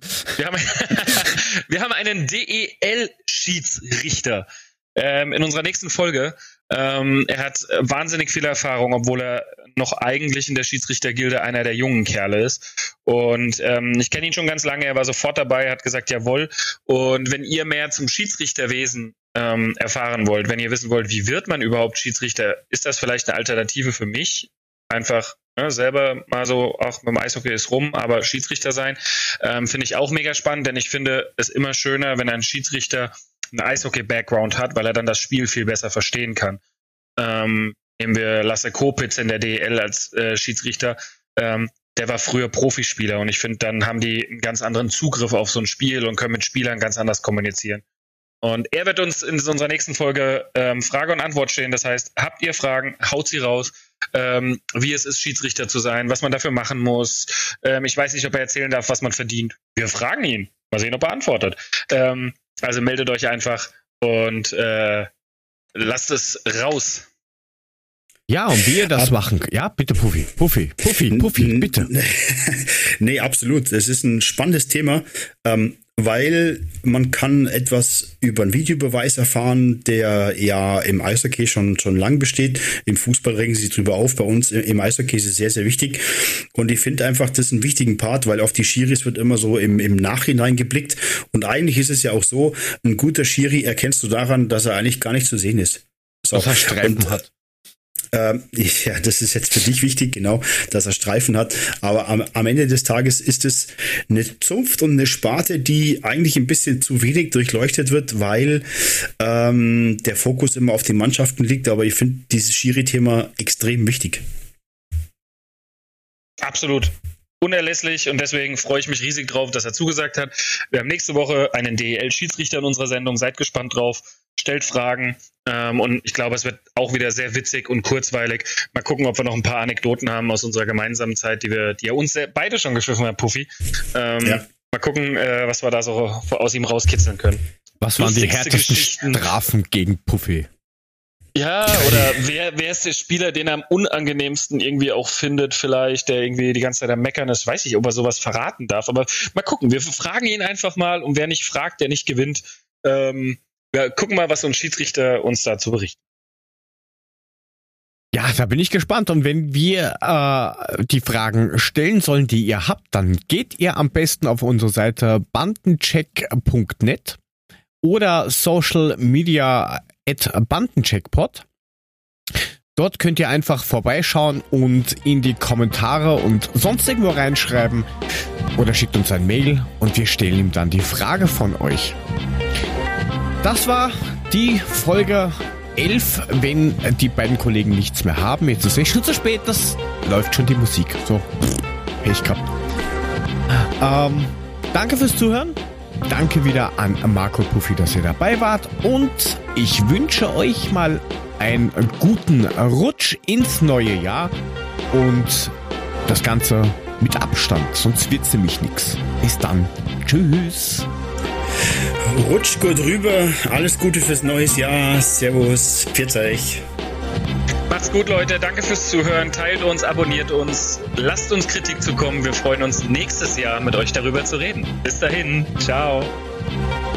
wir haben einen DEL-Schiedsrichter in unserer nächsten Folge. Er hat wahnsinnig viel Erfahrung, obwohl er noch eigentlich in der Schiedsrichtergilde einer der jungen Kerle ist. Und ich kenne ihn schon ganz lange, er war sofort dabei, hat gesagt, jawohl. Und wenn ihr mehr zum Schiedsrichterwesen erfahren wollt, wenn ihr wissen wollt, wie wird man überhaupt Schiedsrichter, ist das vielleicht eine Alternative für mich? Einfach selber mal so, auch mit dem Eishockey ist rum, aber Schiedsrichter sein, finde ich auch mega spannend, denn ich finde es immer schöner, wenn ein Schiedsrichter einen Eishockey-Background hat, weil er dann das Spiel viel besser verstehen kann. Nehmen wir Lasse Kopitz in der DEL als Schiedsrichter, der war früher Profispieler und ich finde, dann haben die einen ganz anderen Zugriff auf so ein Spiel und können mit Spielern ganz anders kommunizieren. Und er wird uns in unserer nächsten Folge Frage und Antwort stehen. Das heißt, habt ihr Fragen, haut sie raus, wie es ist, Schiedsrichter zu sein, was man dafür machen muss. Ich weiß nicht, ob er erzählen darf, was man verdient. Wir fragen ihn. Mal sehen, ob er antwortet. Also meldet euch einfach und lasst es raus. Ja, und wie ihr das machen. Ja, bitte, Puffy, bitte. Nee, absolut. Es ist ein spannendes Thema, weil man kann etwas über einen Videobeweis erfahren, der ja im Eishockey schon lang besteht. Im Fußball regen sie sich drüber auf. Bei uns im Eishockey ist es sehr, sehr wichtig. Und ich finde einfach, das ist ein wichtigen Part, weil auf die Schiris wird immer so im Nachhinein geblickt. Und eigentlich ist es ja auch so, ein guter Schiri erkennst du daran, dass er eigentlich gar nicht zu sehen ist. So. Dass er Streifen hat. Ja, das ist jetzt für dich wichtig, genau, dass er Streifen hat. Aber am Ende des Tages ist es eine Zunft und eine Sparte, die eigentlich ein bisschen zu wenig durchleuchtet wird, weil der Fokus immer auf den Mannschaften liegt. Aber ich finde dieses Schiri-Thema extrem wichtig. Absolut. Unerlässlich und deswegen freue ich mich riesig drauf, dass er zugesagt hat. Wir haben nächste Woche einen DEL-Schiedsrichter in unserer Sendung. Seid gespannt drauf. Stellt Fragen und ich glaube, es wird auch wieder sehr witzig und kurzweilig. Mal gucken, ob wir noch ein paar Anekdoten haben aus unserer gemeinsamen Zeit, die ja uns beide schon geschliffen haben, Puffy. Ja. Mal gucken, was wir da so aus ihm rauskitzeln können. Was waren die härtesten Strafen gegen Puffy? Ja, oder wer ist der Spieler, den er am unangenehmsten irgendwie auch findet, vielleicht, der irgendwie die ganze Zeit am Meckern ist, weiß ich, ob er sowas verraten darf. Aber mal gucken, wir fragen ihn einfach mal und wer nicht fragt, der nicht gewinnt. Wir gucken mal, was so ein Schiedsrichter uns dazu berichtet. Ja, da bin ich gespannt. Und wenn wir die Fragen stellen sollen, die ihr habt, dann geht ihr am besten auf unsere Seite bandencheck.net oder Social Media @bandencheckpod. Dort könnt ihr einfach vorbeischauen und in die Kommentare und sonst irgendwo reinschreiben oder schickt uns ein Mail und wir stellen ihm dann die Frage von euch. Das war die Folge 11, wenn die beiden Kollegen nichts mehr haben. Jetzt ist es schon zu spät, das läuft schon die Musik. So, Pech gehabt. Danke fürs Zuhören. Danke wieder an Marco und Puffy, dass ihr dabei wart. Und ich wünsche euch mal einen guten Rutsch ins neue Jahr. Und das Ganze mit Abstand, sonst wird's nämlich nichts. Bis dann. Tschüss. Rutscht gut rüber. Alles Gute fürs neues Jahr. Servus. Pfiat euch. Macht's gut, Leute. Danke fürs Zuhören. Teilt uns, abonniert uns. Lasst uns Kritik zukommen. Wir freuen uns, nächstes Jahr mit euch darüber zu reden. Bis dahin. Ciao.